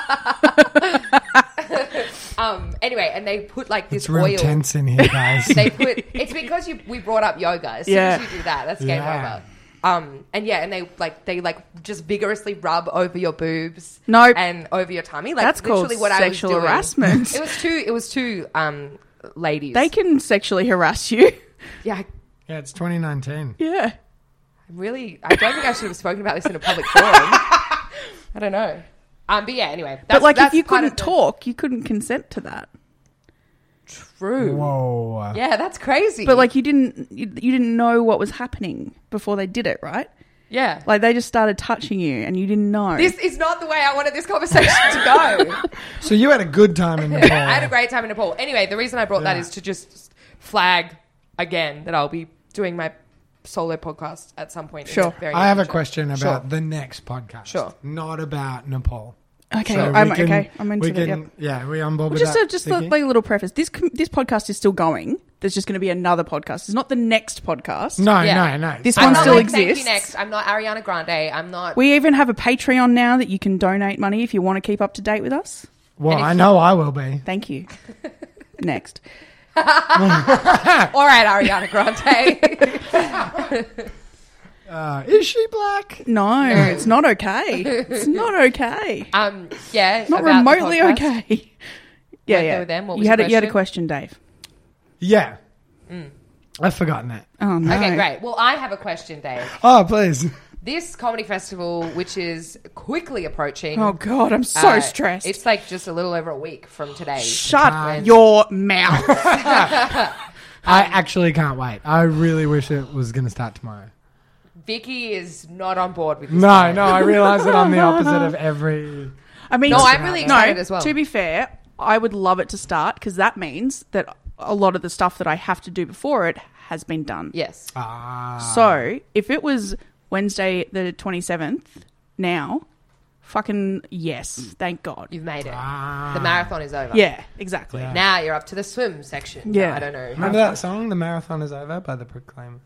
Anyway, and they put like this It's real oil. tense in here, guys. It's because we brought up yoga. As soon as Yeah. you do that, that's game Yeah. over. And they just vigorously rub over your boobs, Nope. and over your tummy. Like That's called literally what sexual I was doing. harassment. It was two ladies. They can sexually harass you. Yeah, Yeah, it's 2019. Yeah. I don't think I should have spoken about this in a public forum. I don't know. But yeah, anyway. But like, if that's you part of couldn't talk, you couldn't consent to that. True. Whoa. Yeah, that's crazy. But like, you didn't know what was happening before they did it, right? yeah. Like, they just started touching you, and you didn't know. This is not the way I wanted this conversation to go. So you had a good time in Nepal. I had a great time in Nepal. Anyway, the reason I brought that Yeah. is to just flag again that I'll be doing my solo podcast at some point. Sure. In the very I near have a future. question about Sure. the next podcast. Sure. Not about Nepal. Okay, So I'm we can- okay. I'm into we that. can- Yep. Yeah, are we on board Well, with that? just Vicky? like a little preface. This podcast is still going. There's just going to be another podcast. It's not the next podcast. No, Yeah. no. This I'm one not still like, Thank you exists. next. I'm not Ariana Grande. I'm not. We even have a Patreon now that you can donate money if you want to keep up to date with us. Well, I know I will be. Thank you. Next. All right, Ariana Grande. Is she black? No, it's not okay. It's not okay. Yeah. Not about the remotely podcast. okay. Yeah, Weren't there yeah. with them? What You was had your you had a question? question, Dave. Yeah. I've forgotten that. Oh no. Okay, great. Well, I have a question, Dave. Oh, please. This comedy festival, which is quickly approaching. Oh god, I'm so uh, stressed. It's like just a little over a week from today. Shut your mouth. I actually can't wait. I really wish it was going to start tomorrow. Vicky is not on board with this. No, plan. I realise that I'm the opposite of every... I mean, No, I'm really excited no, as well. To be fair, I would love it to start because that means that a lot of the stuff that I have to do before it has been done. Yes. So if it was Wednesday the 27th now, fucking yes, thank God. You've made it. The marathon is over. Yeah, exactly. Yeah. Now you're up to the swim section. Yeah. No, I don't know. Remember that song, The Marathon is Over, by The Proclaimers?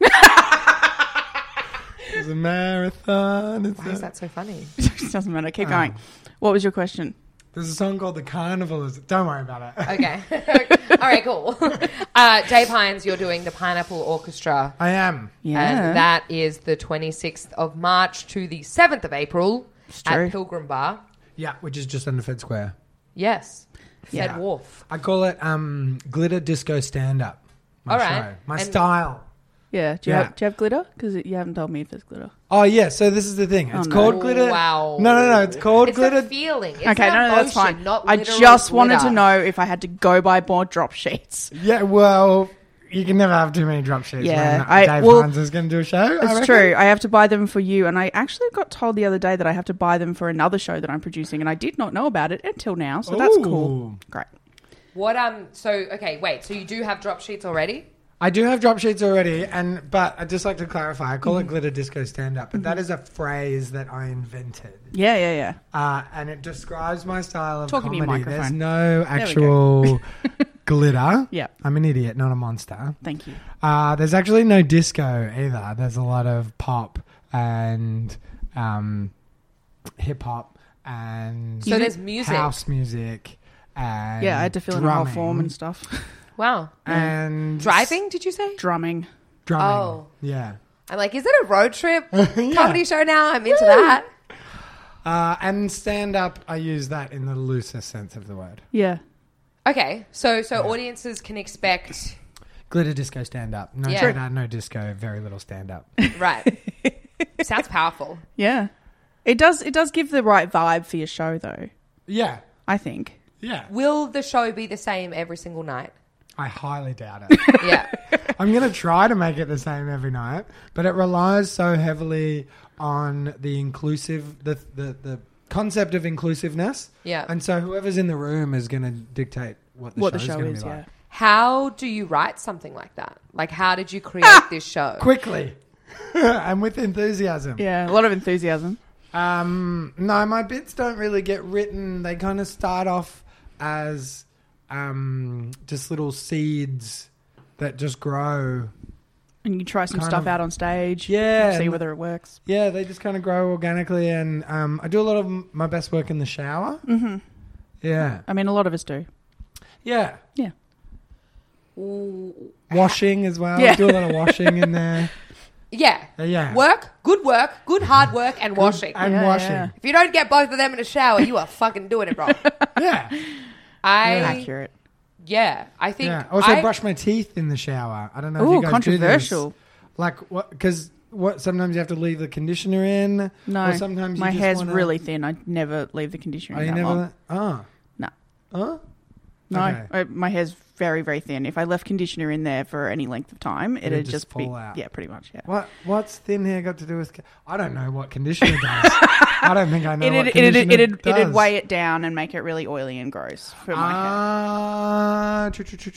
It's a marathon. It's Why is that so funny? It doesn't matter. Keep going. What was your question? There's a song called The Carnival. Don't worry about it. Okay. All right, cool. Dave Hines, you're doing the Pineapple Orchestra. I am. Yeah. And that is the 26th of March to the 7th of April true. at Pilgrim Bar. Yeah, which is just under Fed Square. Yes. Yeah. Fed Wharf. I call it glitter disco stand-up. My All right. show. My And- style. Yeah. Do you have glitter? Because you haven't told me if there's glitter. Oh, yeah. So this is the thing. It's no. called glitter. Wow. No. It's called It's glitter. a feeling. It's Okay, an no, that's emotion, fine. Not I literal just wanted glitter. to know if I had to go buy more drop sheets. Yeah, well, you can never have too many drop sheets. Yeah, when Dave well, Hines is going to do a show. It's true. I have to buy them for you, and I actually got told the other day that I have to buy them for another show that I'm producing, and I did not know about it until now. So that's cool. Ooh. Great. What so okay, wait. So you do have drop sheets already? I do have drop sheets already, but I'd just like to clarify. I call it glitter disco stand-up, but that is a phrase that I invented. Yeah. And it describes my style of Talking to your comedy. microphone. There's no we go. actual glitter. Yeah. I'm an idiot, not a monster. Thank you. There's actually no disco either. There's a lot of pop and hip-hop and So there's music. house music. And Yeah, I had to fill in a whole drumming. form and stuff. Wow. And Driving, did you say? Drumming. drumming. Oh. Yeah. I'm like, is it a road trip comedy show now? I'm into that. And stand up, I use that in the loosest sense of the word. Yeah. Okay, so audiences can expect Glitter disco stand up. No Yeah. glitter, no disco, very little stand up. right. Sounds powerful. Yeah. It does give the right vibe for your show, though, Yeah. I think. Yeah. Will the show be the same every single night? I highly doubt it. Yeah. I'm going to try to make it the same every night, but it relies so heavily on the the concept of inclusiveness. Yeah. And so whoever's in the room is going to dictate what the show's show going to is, be yeah. like. How do you write something like that? Like, how did you create this show? Quickly. And with enthusiasm. Yeah, a lot of enthusiasm. No, my bits don't really get written. They kind of start off as just little seeds that just grow. And you try some Kind stuff of- out on stage. Yeah, See and- whether it works. Yeah, they just kind of grow organically, and I do a lot of my best work in the shower. Mm-hmm. Yeah, I mean, a lot of us do. yeah, Yeah. washing as well. Yeah. I do a lot of washing in there. Yeah. Yeah. Work, good hard work, and washing. And Yeah, washing. yeah. If you don't get both of them in a shower, you are fucking doing it wrong. Yeah, Accurate. Yeah, I think. yeah. Also, brush my teeth in the shower. I don't know if Ooh, you guys controversial. do this. Like what? Because sometimes you have to leave the conditioner in. No, Or sometimes you my just hair's wanna, really thin. I never leave the conditioner Oh, in you that never. long. Oh. No. Oh. No, Okay. my hair's very, very thin. If I left conditioner in there for any length of time, it'd just just be fall out. Yeah, pretty much. Yeah. What's thin hair got to do with? I don't know what conditioner does. I don't think I know what conditioner It'd does. weigh it down and make it really oily and gross for my hair.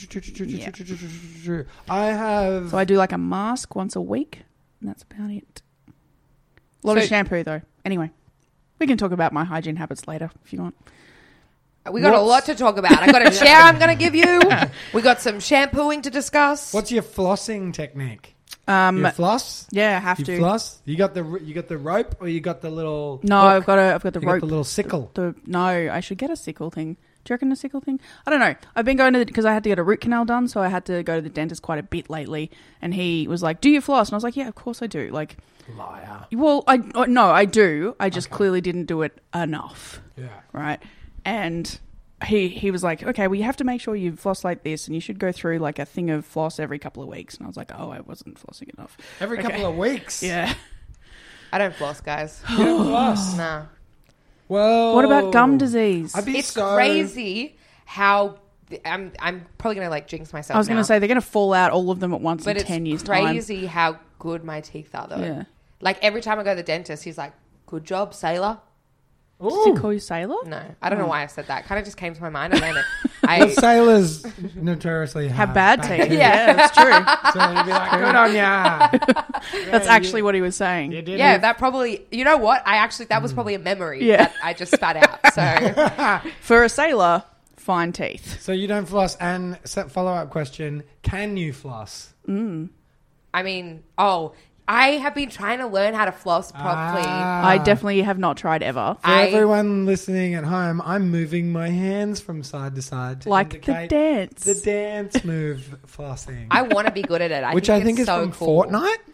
True. I have. So I do like a mask once a week, and that's about it. A lot of So- shampoo though. Anyway, we can talk about my hygiene habits later if you want. We got a lot to talk about. I got a chair I'm going to give you. We got some shampooing to discuss. What's your flossing technique? You floss? Yeah, I have You to. floss? You got the rope, or you got the little? No, hook? I've got the You got rope. the little sickle. No, I should get a sickle thing. Do you reckon a sickle thing? I don't know. I've been going to because I had to get a root canal done, so I had to go to the dentist quite a bit lately. And he was like, "Do you floss?" And I was like, "Yeah, of course I do." Like, Liar. well, no, I do. I just clearly didn't do it enough. Yeah. Right. And he was like, "Okay, well, you have to make sure you floss like this, and you should go through like a thing of floss every couple of weeks." And I was like, "Oh, I wasn't flossing enough." Every Okay. couple of weeks. Yeah. I don't floss, guys. You don't floss. No. Well. What about gum disease? I'd be It's so crazy how I'm probably going to like jinx myself. I was going now. to say they're going to fall out all of them at once But in it's 10 years' time. crazy how good my teeth are, though. Yeah. Like every time I go to the dentist, he's like, "Good job, sailor." Does he call you sailor? No, I don't know why I said that. Kind of just came to my mind, and then Well, sailors notoriously Have bad teeth. teeth. Yeah, that's true. So you'd be like, good on ya. That's actually what he was saying. yeah, that probably. You know what? That was probably a memory Yeah. that I just spat out. So For a sailor, fine teeth. So you don't floss. And follow-up question, can you floss? I mean, I have been trying to learn how to floss properly. I definitely have not tried ever. For everyone listening at home, I'm moving my hands from side to side to Like the indicate dance. the dance move flossing. I want to be good at it. Which I think it's is so from cool. Fortnite.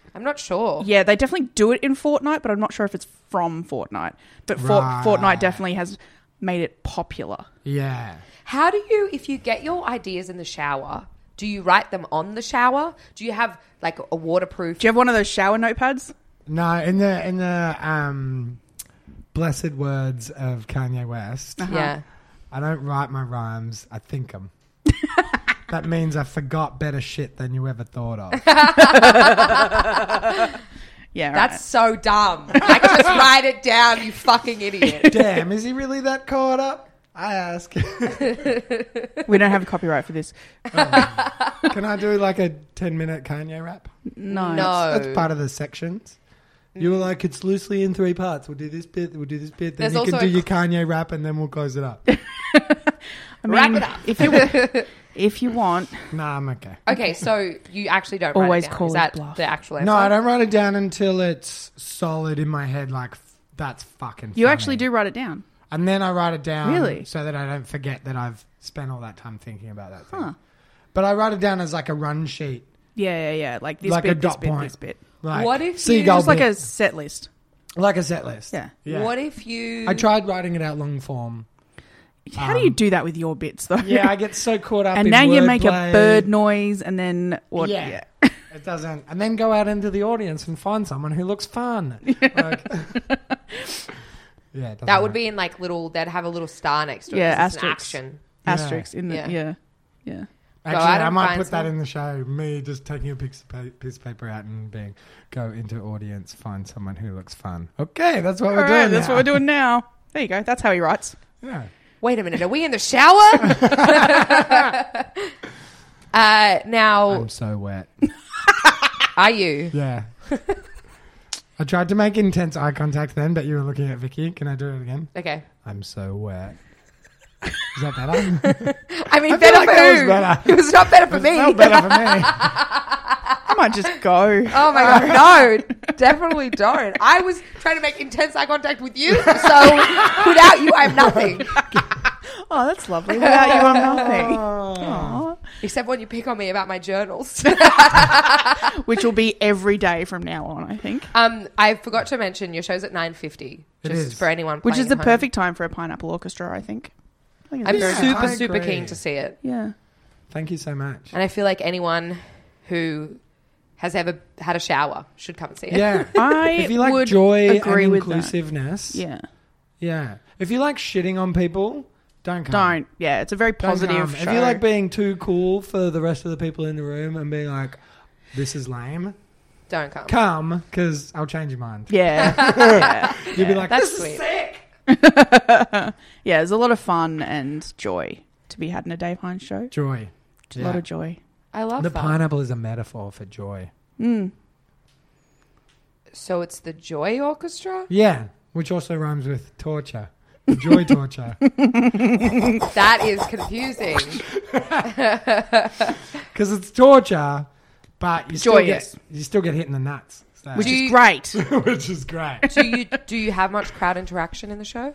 I'm not sure. Yeah, they definitely do it in Fortnite, but I'm not sure if it's from Fortnite. But Fortnite definitely has made it popular. Yeah. How do you, if you get your ideas in the shower, do you write them on the shower? Do you have like a waterproof? Do you have one of those shower notepads? No, in the blessed words of Kanye West, Yeah. I don't write my rhymes, I think them. That means I forgot better shit than you ever thought of. Yeah, That's so dumb. I can just write it down, you fucking idiot. Damn, is he really that caught up? I ask. We don't have copyright for this. Can I do like a 10-minute Kanye rap? No. That's part of the sections. You were like, it's loosely in 3 parts. We'll do this bit, then There's you can also do your Kanye rap, and then we'll close it up. I mean, Wrap it up. If you want. Nah, I'm okay. Okay, so you actually don't Always write it down. call Is it that bluff. the actual answer? No, I don't write it down until it's solid in my head, like, that's fucking You funny. actually do write it down. And then I write it down Really? so that I don't forget that I've spent all that time thinking about that thing. Huh. But I write it down as like a run sheet. Yeah. Like this Like a bit, this dot bit, point. this bit. Like What if you- seagull Just like bit. a set list. Like a set list. Yeah. What if you... I tried writing it out long form. How do you do that with your bits, though? Yeah, I get so caught up And in now you make a wordplay. bird noise, and then what? Yeah. It doesn't. And then go out into the audience and find someone who looks fun. Like, yeah, it doesn't That would work. be in like little... They'd have a little star next to it. Yeah, 'cause it's an asterisks. action. Asterisks in the Yeah. yeah. Actually, out I and might find put that someone. in the show. Me just taking a piece of paper out and go into audience, find someone who looks fun. Okay, that's what All we're right, doing. that's now. what we're doing now. There you go. That's how he writes. Yeah. Wait a minute, are we in the shower? Now, I'm so wet. are you? Yeah. I tried to make intense eye contact then, but you were looking at Vicky. Can I do it again? Okay. I'm so wet. Is that better? I mean, I feel better like for that was who? better. It was not better for me. No better for me. I might just go. Oh my god, no, definitely don't. I was trying to make intense eye contact with you, so without you, I have nothing. Oh, that's lovely. Without you, I'm nothing. Aw. Except when you pick on me about my journals. Which will be every day from now on, I think. I forgot to mention your show's at 9:50. It Just is. for anyone Which playing is the at home. perfect time for a Pineapple Orchestra, I think. I think it's I'm very Yeah, good. I super agree. keen to see it. Yeah. Thank you so much. And I feel like anyone who has ever had a shower should come and see it. Yeah. I If you like would joy agree and with that. inclusiveness, Yeah. yeah. If you like shitting on people, don't come. Don't. Yeah, it's a very Don't positive come. show. If you like being too cool for the rest of the people in the room and being like, this is lame, Don't come. come, because I'll change your mind. Yeah. Yeah. You'll be like, That's this sweet. is sick. Yeah, there's a lot of fun and joy to be had in a Dave Hines show. Joy. A lot of joy. I love The that. pineapple is a metaphor for joy. So it's the Joy Orchestra? Yeah, which also rhymes with torture. The joy torture. That is confusing. Because it's torture, but you still, Joyous. you still get hit in the nuts. So- Which Do is you- great. which is great. Do you have much crowd interaction in the show?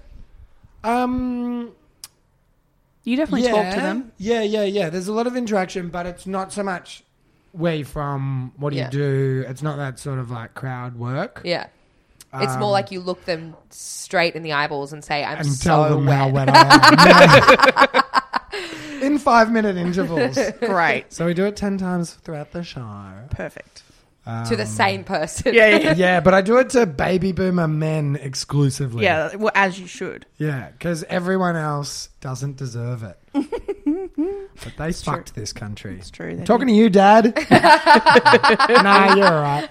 You definitely talk to them. Yeah. There's a lot of interaction, but it's not so much way from what do Yeah. you do. It's not that sort of like crowd work. Yeah. It's more like you look them straight in the eyeballs and say, I'm And so tell them wet. how wet I am. In 5-minute intervals. Great. So we do it 10 times throughout the show. Perfect. To the same person. Yeah. Yeah, but I do it to baby boomer men exclusively. Yeah, well, as you should. Yeah, because everyone else doesn't deserve it. But they fucked this country. It's true. Talking to you, Dad. Nah, you're all right.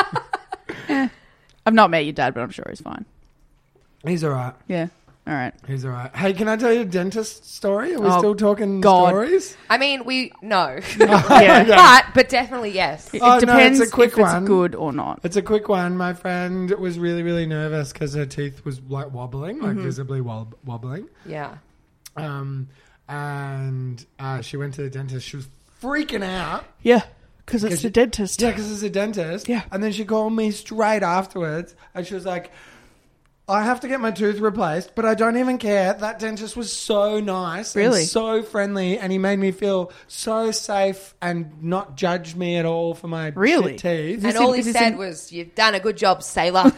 I've not met your dad, but I'm sure he's fine. He's all right. Yeah. All right. He's all right. Hey, can I tell you a dentist story? Are we Oh, still talking God. stories? I mean, no. Yeah. but definitely yes. It Oh, no, depends it's a quick if it's one. good or not. It's a quick one. My friend was really, really nervous because her teeth was like wobbling, like visibly wobbling. Yeah. And she went to the dentist. She was freaking out. Yeah, because it's the dentist. Yeah, because it's a dentist. Yeah. And then she called me straight afterwards and she was like, I have to get my tooth replaced, but I don't even care. That dentist was so nice, Really? and so friendly, and he made me feel so safe and not judged me at all for my Really? shit teeth. And all he is this said in- was, "You've done a good job, sailor."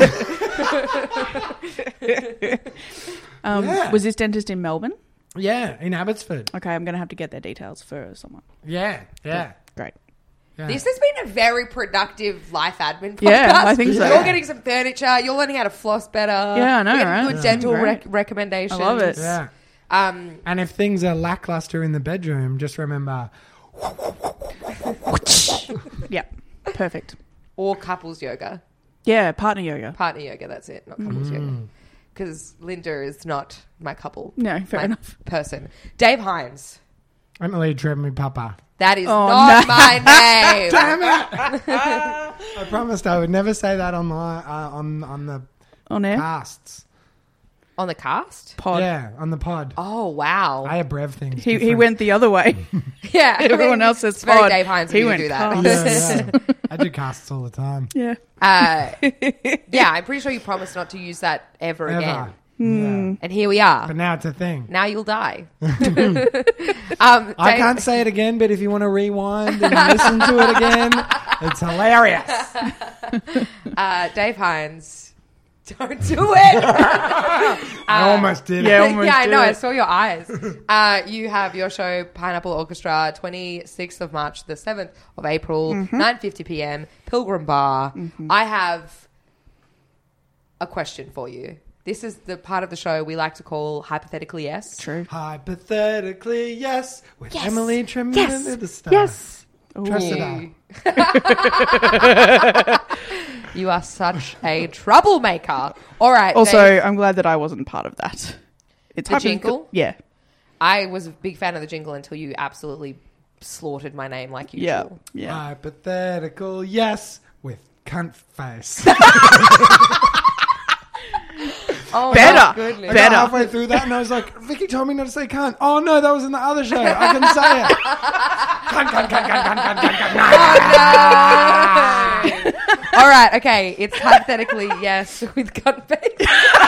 Yeah. Was this dentist in Melbourne? Yeah, in Abbotsford. Okay, I'm going to have to get their details for someone. Yeah. Great. Yeah. This has been a very productive life admin podcast. Yeah, I think so. You're getting some furniture. You're learning how to floss better. Yeah, I know, You're getting right? good Yeah. dental Great. recommendations. I love it. Yeah. Um, And if things are lackluster in the bedroom, just remember. Yeah, perfect. or couples yoga. Yeah, partner yoga. Partner yoga, that's it, not couples yoga. Because Linda is not my couple. No, fair my enough. person. Dave Hines. Emily Trevor Papa. That is Oh, not no. my name. Damn it! I promised I would never say that on my on the On air? casts. On the cast? Pod. Yeah, on the pod. Oh, wow. I abrev things. He different. went the other way. Yeah. Everyone else says it's very pod. Dave Hines of He you to went do that. cast. Yeah. I do casts all the time. Yeah. Yeah, I'm pretty sure you promised not to use that ever Ever. again. Yeah. And here we are. But now it's a thing. Now you'll die. I Dave- can't say it again, but if you want to rewind and listen to it again, it's hilarious. Dave Hines, don't do it. I almost did Yeah, it. almost Yeah, I know. did I it. saw your eyes. You have your show Pineapple Orchestra, 26th of March to the 7th of April, 9:50 p.m. Pilgrim Bar. I have a question for you. This is the part of the show we like to call Hypothetically Yes. True. Hypothetically, yes. With Yes. Emily Tremendous. Yes. Stuff. Yes. Trust it out. You are such a troublemaker. All right. Also, Dave. I'm glad that I wasn't part of that. It's The happened- jingle? Yeah. I was a big fan of the jingle until you absolutely slaughtered my name like usual. Yeah. Yeah. Hypothetical, yes. With cunt face. Oh, Better. my goodness. I got Better. halfway through that and I was like, Vicky told me not to say cunt. Oh no, that was in the other show. I couldn't say it. Cunt, cunt, cunt, cunt, cunt, cunt, cunt, cunt, cunt. All right, okay. It's hypothetically yes with gun face.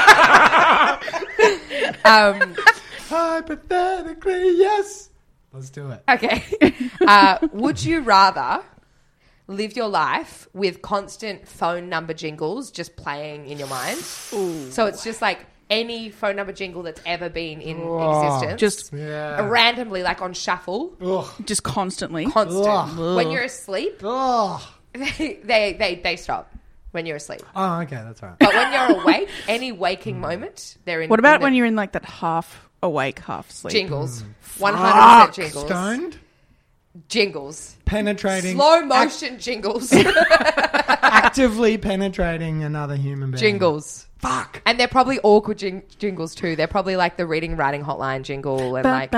Hypothetically, yes. Let's do it. Okay. Would you rather live your life with constant phone number jingles just playing in your mind? Ooh. So it's just like any phone number jingle that's ever been in existence. Just randomly, like on shuffle. Ugh. just constantly. Constant. Ugh. When you're asleep, Ugh. they stop when you're asleep. Oh, okay, that's all right. But when you're awake, any waking moment, they're in. What about in the when you're in like that half awake, half sleep? jingles? 100% jingles. Stoned, Jingles. penetrating, Slow motion jingles. actively penetrating another human being. Jingles. Fuck. And they're probably awkward jingles too. They're probably like the reading writing hotline jingle and like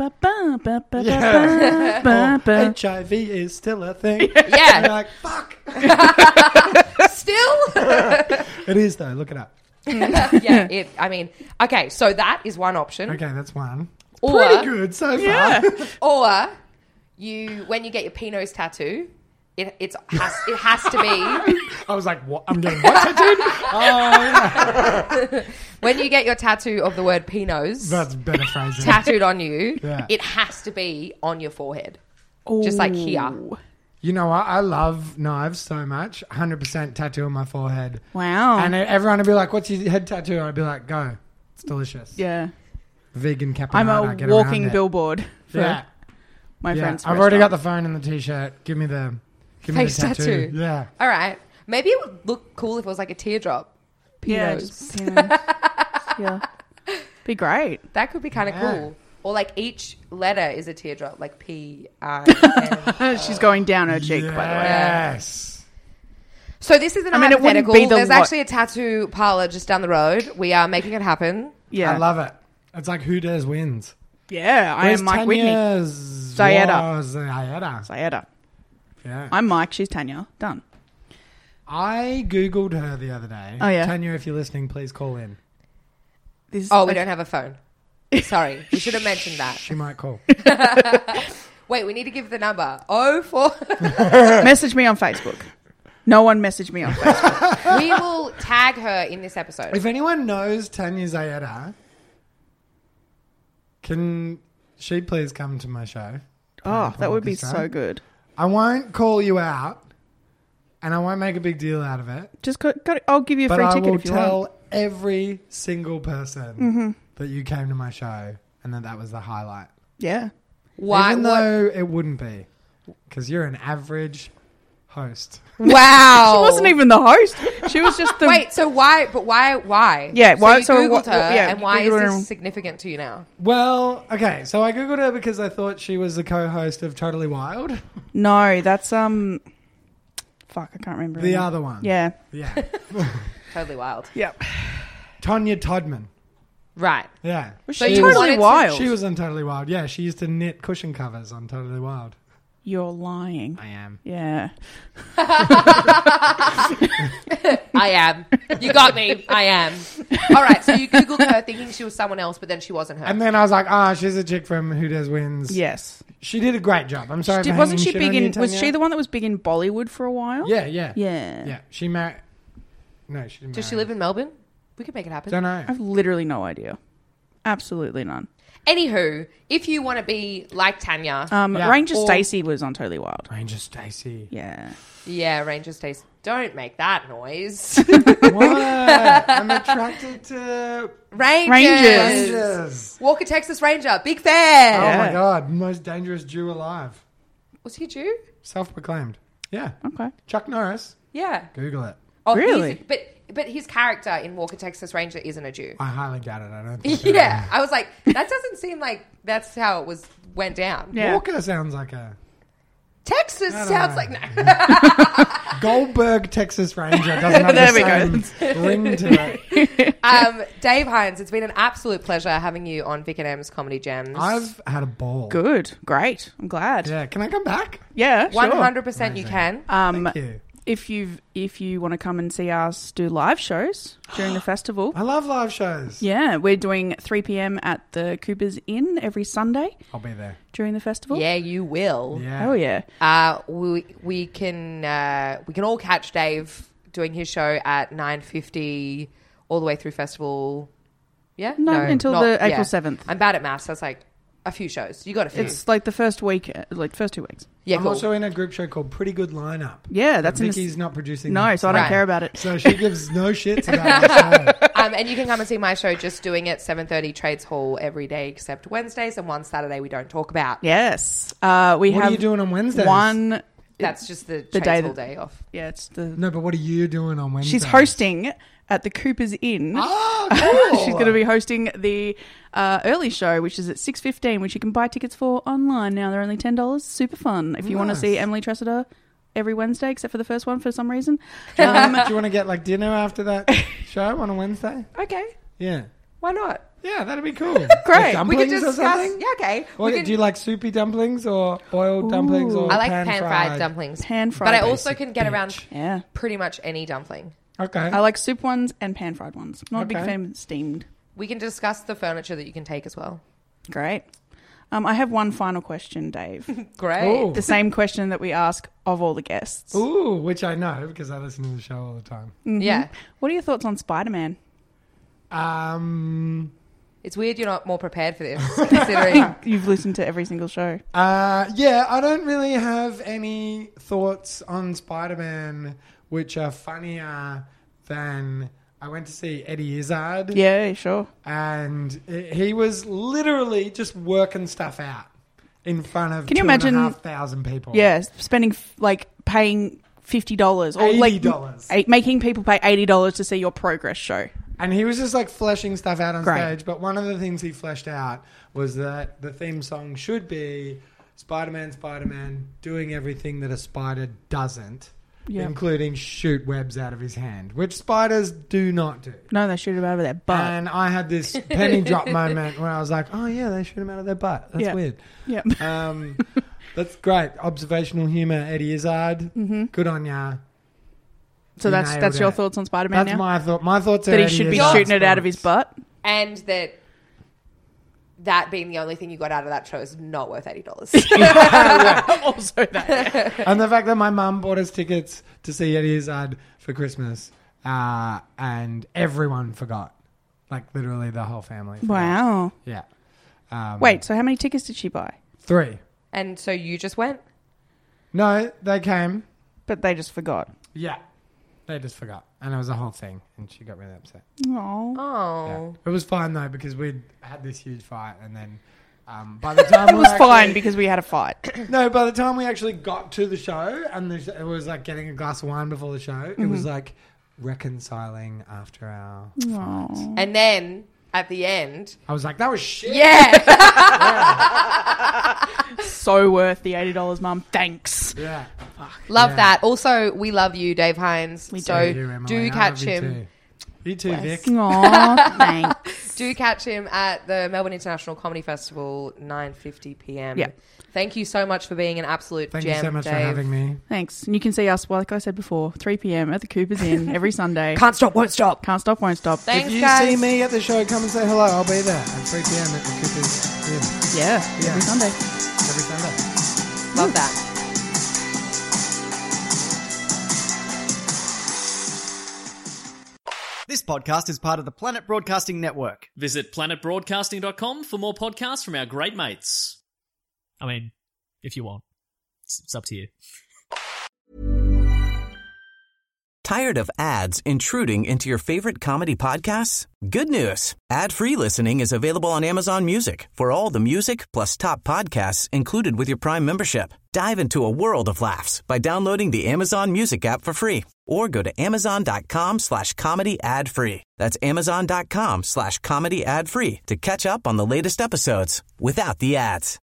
Or HIV is still a thing. Yeah. You're like, fuck. still. It is though. Look it up. Yeah. I mean, okay. So that is one option. Okay, that's one. Or Pretty good so far. or you when you get your Pinot's tattoo, it has to be. I was like, what? I'm getting what tattooed? Oh, yeah. When you get your tattoo of the word Pinot's That's better phrasing. tattooed on you, Yeah. it has to be on your forehead. Just like here. You know what? I love knives so much. 100% tattoo on my forehead. Wow. And everyone would be like, what's your head tattoo? I'd be like, go. It's delicious. Yeah. Vegan caponata. I'm a get walking around it. billboard for Yeah. my friend's I've already got the restaurant. phone and the t-shirt. Give me the Face tattoo. Yeah. All right. Maybe it would look cool if it was like a teardrop. Yeah, Pinot's. just Pinot. Yeah. Be great. That could be kind of Yeah. cool. Or like each letter is a teardrop, like P, I, N. She's going down her cheek, by the way. Yes. So this isn't a I mean, it wouldn't hypothetical. be the There's lo- actually a tattoo parlor just down the road. We are making it happen. Yeah. I love it. It's like who dares wins. Yeah, I Where's am Mike Whitney. Tanya Zayeda. Zayeda. Zayeda. Yeah. I'm Mike, she's Tanya. Done. I Googled her the other day. Oh, yeah? Tanya, if you're listening, please call in. This Oh, we don't have a phone. Sorry. We should have mentioned that. She might call. Wait, we need to give the number. 04. Message me on Facebook. No one messaged me on Facebook. We will tag her in this episode. If anyone knows Tanya Zayeda, can she please come to my show? Oh, that would be Orchestra? so good. I won't call you out, and I won't make a big deal out of it. Just I'll give you a But free I ticket will if you tell want. every single person that you came to my show and that was the highlight. Yeah. Why? Even though it wouldn't be, because you're an average host. Wow. She wasn't even the host. She was just the... Wait, so why? But why? Yeah, why- So you so Googled her, yeah, and why is Googled her. this significant to you now? Well, okay, so I googled her because I thought she was the co-host of Totally Wild. No, that's... Fuck, I can't remember. The her name. other one. Yeah. Yeah. Totally wild. Yep. Tanya Todman. Right. Yeah. Was So she you Totally wanted to- Wild? She was on Totally Wild. Yeah, she used to knit cushion covers on Totally Wild. You're lying. I am. Yeah. I am. You got me. I am. All right. So you Googled her thinking she was someone else, but then she wasn't her. And then I was like, she's a chick from Who Dares Wins. Yes. She did a great job. I'm sorry for Wasn't hanging she shit big on you, in... Was Tanya. she the one that was big in Bollywood for a while? Yeah, yeah. Yeah. Yeah. She married... No, she didn't Does she marry. live in Melbourne? We could make it happen. Don't know. I've literally no idea. Absolutely none. Anywho, if you want to be like Tanya, Yeah. Ranger Or- Stacey was on Totally Wild. Ranger Stacey. Yeah. yeah, Ranger Stace. Don't make that noise. What? I'm attracted to Rangers. Rangers. Walker, Texas Ranger. Big fan. Oh Yeah. my God. Most dangerous Jew alive. Was he a Jew? Self-proclaimed. Yeah. Okay. Chuck Norris. Yeah. Google it. Oh, Really? But his character in Walker, Texas Ranger isn't a Jew. I highly doubt it. I don't think so. Yeah. I was like, that doesn't seem like that's how it went down. Yeah. Walker sounds like a Texas I don't sounds know. like no. Goldberg Texas Ranger. Doesn't have There we the same ring to it. Dave Hines, it's been an absolute pleasure having you on Vic and M's Comedy Gems. I've had a ball. Good. Great. I'm glad. Yeah. Can I come back? Yeah, sure. 100% you can. Thank you. If you want to come and see us do live shows during the festival, I love live shows. yeah, we're doing 3 p.m. at the Cooper's Inn every Sunday I'll be there. during the festival. Yeah, you will. Yeah. Oh yeah. We can all catch Dave doing his show at 9:50 all the way through festival. Yeah, No, until the April 7th. I'm bad at maths. So it's like a few shows. You got a few. It's like the first week, like first 2 weeks. yeah, I'm cool. also in a group show called Pretty Good Lineup. Yeah, that's in Vicky's not producing No, that, so I don't Right. care about it. So she gives no shits about the show. And you can come and see my show just doing it 7:30 Trades Hall every day except Wednesdays and one Saturday we don't talk about. Yes, we What have are you doing on Wednesdays? one. That's just the The Trades day Hall that- day off. Yeah, it's the. No, but what are you doing on Wednesdays? She's hosting at the Cooper's Inn. Oh, cool. She's going to be hosting the early show, which is at 6:15, which you can buy tickets for online now. They're only $10. Super fun. If you want to Nice. see Emily Tressida every Wednesday, except for the first one for some reason. Do you want to get like dinner after that show on a Wednesday? Okay, Yeah. why not? Yeah, that'd be cool. Great. Like dumplings We could or discuss. something? Yeah, okay. Or We can- do you like soupy dumplings or boiled dumplings or I like pan-fried? pan-fried dumplings. Pan-fried. But I also Basic can get bitch. around Yeah. pretty much any dumpling. Okay. I like soup ones and pan-fried ones. Not a big Okay. fan of steamed. We can discuss the furniture that you can take as well. Great. I have one final question, Dave. Great. Ooh. The same question that we ask of all the guests. Ooh, which I know because I listen to the show all the time. Yeah. What are your thoughts on Spider-Man? It's weird you're not more prepared for this, considering... You've listened to every single show. Yeah, I don't really have any thoughts on Spider-Man which are funnier than I went to see Eddie Izzard. Yeah, sure. And he was literally just working stuff out in front of Can you imagine- 2,500 people. Yeah, spending paying $50 or $80. making people pay $80 to see your progress show. And he was just like fleshing stuff out on Great. stage. But one of the things he fleshed out was that the theme song should be Spider-Man, Spider-Man doing everything that a spider doesn't, Yep. including shoot webs out of his hand, which spiders do not do. No, they shoot it out of their butt. And I had this penny drop moment where I was like, oh yeah, they shoot them out of their butt. That's Yeah. weird. Yeah. That's great. Observational humour, Eddie Izzard. Mm-hmm. Good on ya. So You that's nailed your it. thoughts on Spider-Man That's now? my thought. My thoughts are That he Eddie should be Izzard's shooting it out of his thoughts. butt? and that that being the only thing you got out of that show is not worth $80. Also that. And the fact that my mum bought us tickets to see Eddie Izzard for Christmas, and everyone forgot. Like, literally the whole family forgot. Wow. Yeah. Wait, so how many tickets did she buy? 3. And so you just went? No, they came. But they just forgot. Yeah. They just forgot. And it was a whole thing. And she got really upset. Oh. Oh. It was fine, though, because we'd had this huge fight. And then by the time It was fine because we had a fight. No, by the time we actually got to the show, and it was like getting a glass of wine before the show, it was like reconciling after our fight. And then at the end, I was like, that was shit. yeah. So worth the $80, Mum. Thanks. Yeah. Love that. Also, we love you, Dave Hines. So Emily. do I catch love you him. too. You too, Vic. Aw, thanks. Do catch him at the Melbourne International Comedy Festival, 9:50 p.m. Yeah. Thank you so much for being an absolute Thank gem, you so much Dave. for having me. Thanks. And you can see us, like I said before, 3 p.m. at the Coopers Inn every Sunday. Can't stop, won't stop. Can't stop, won't stop. Thanks, If you guys. see me at the show, come and say hello. I'll be there at 3 p.m. at the Cooper's Inn. Yeah, every Sunday. Every Sunday. Love that. This podcast is part of the Planet Broadcasting Network. Visit planetbroadcasting.com for more podcasts from our great mates. I mean, if you want. It's up to you. Tired of ads intruding into your favorite comedy podcasts? Good news. Ad-free listening is available on Amazon Music for all the music plus top podcasts included with your Prime membership. Dive into a world of laughs by downloading the Amazon Music app for free or go to amazon.com/comedy ad-free. That's amazon.com/comedy ad-free to catch up on the latest episodes without the ads.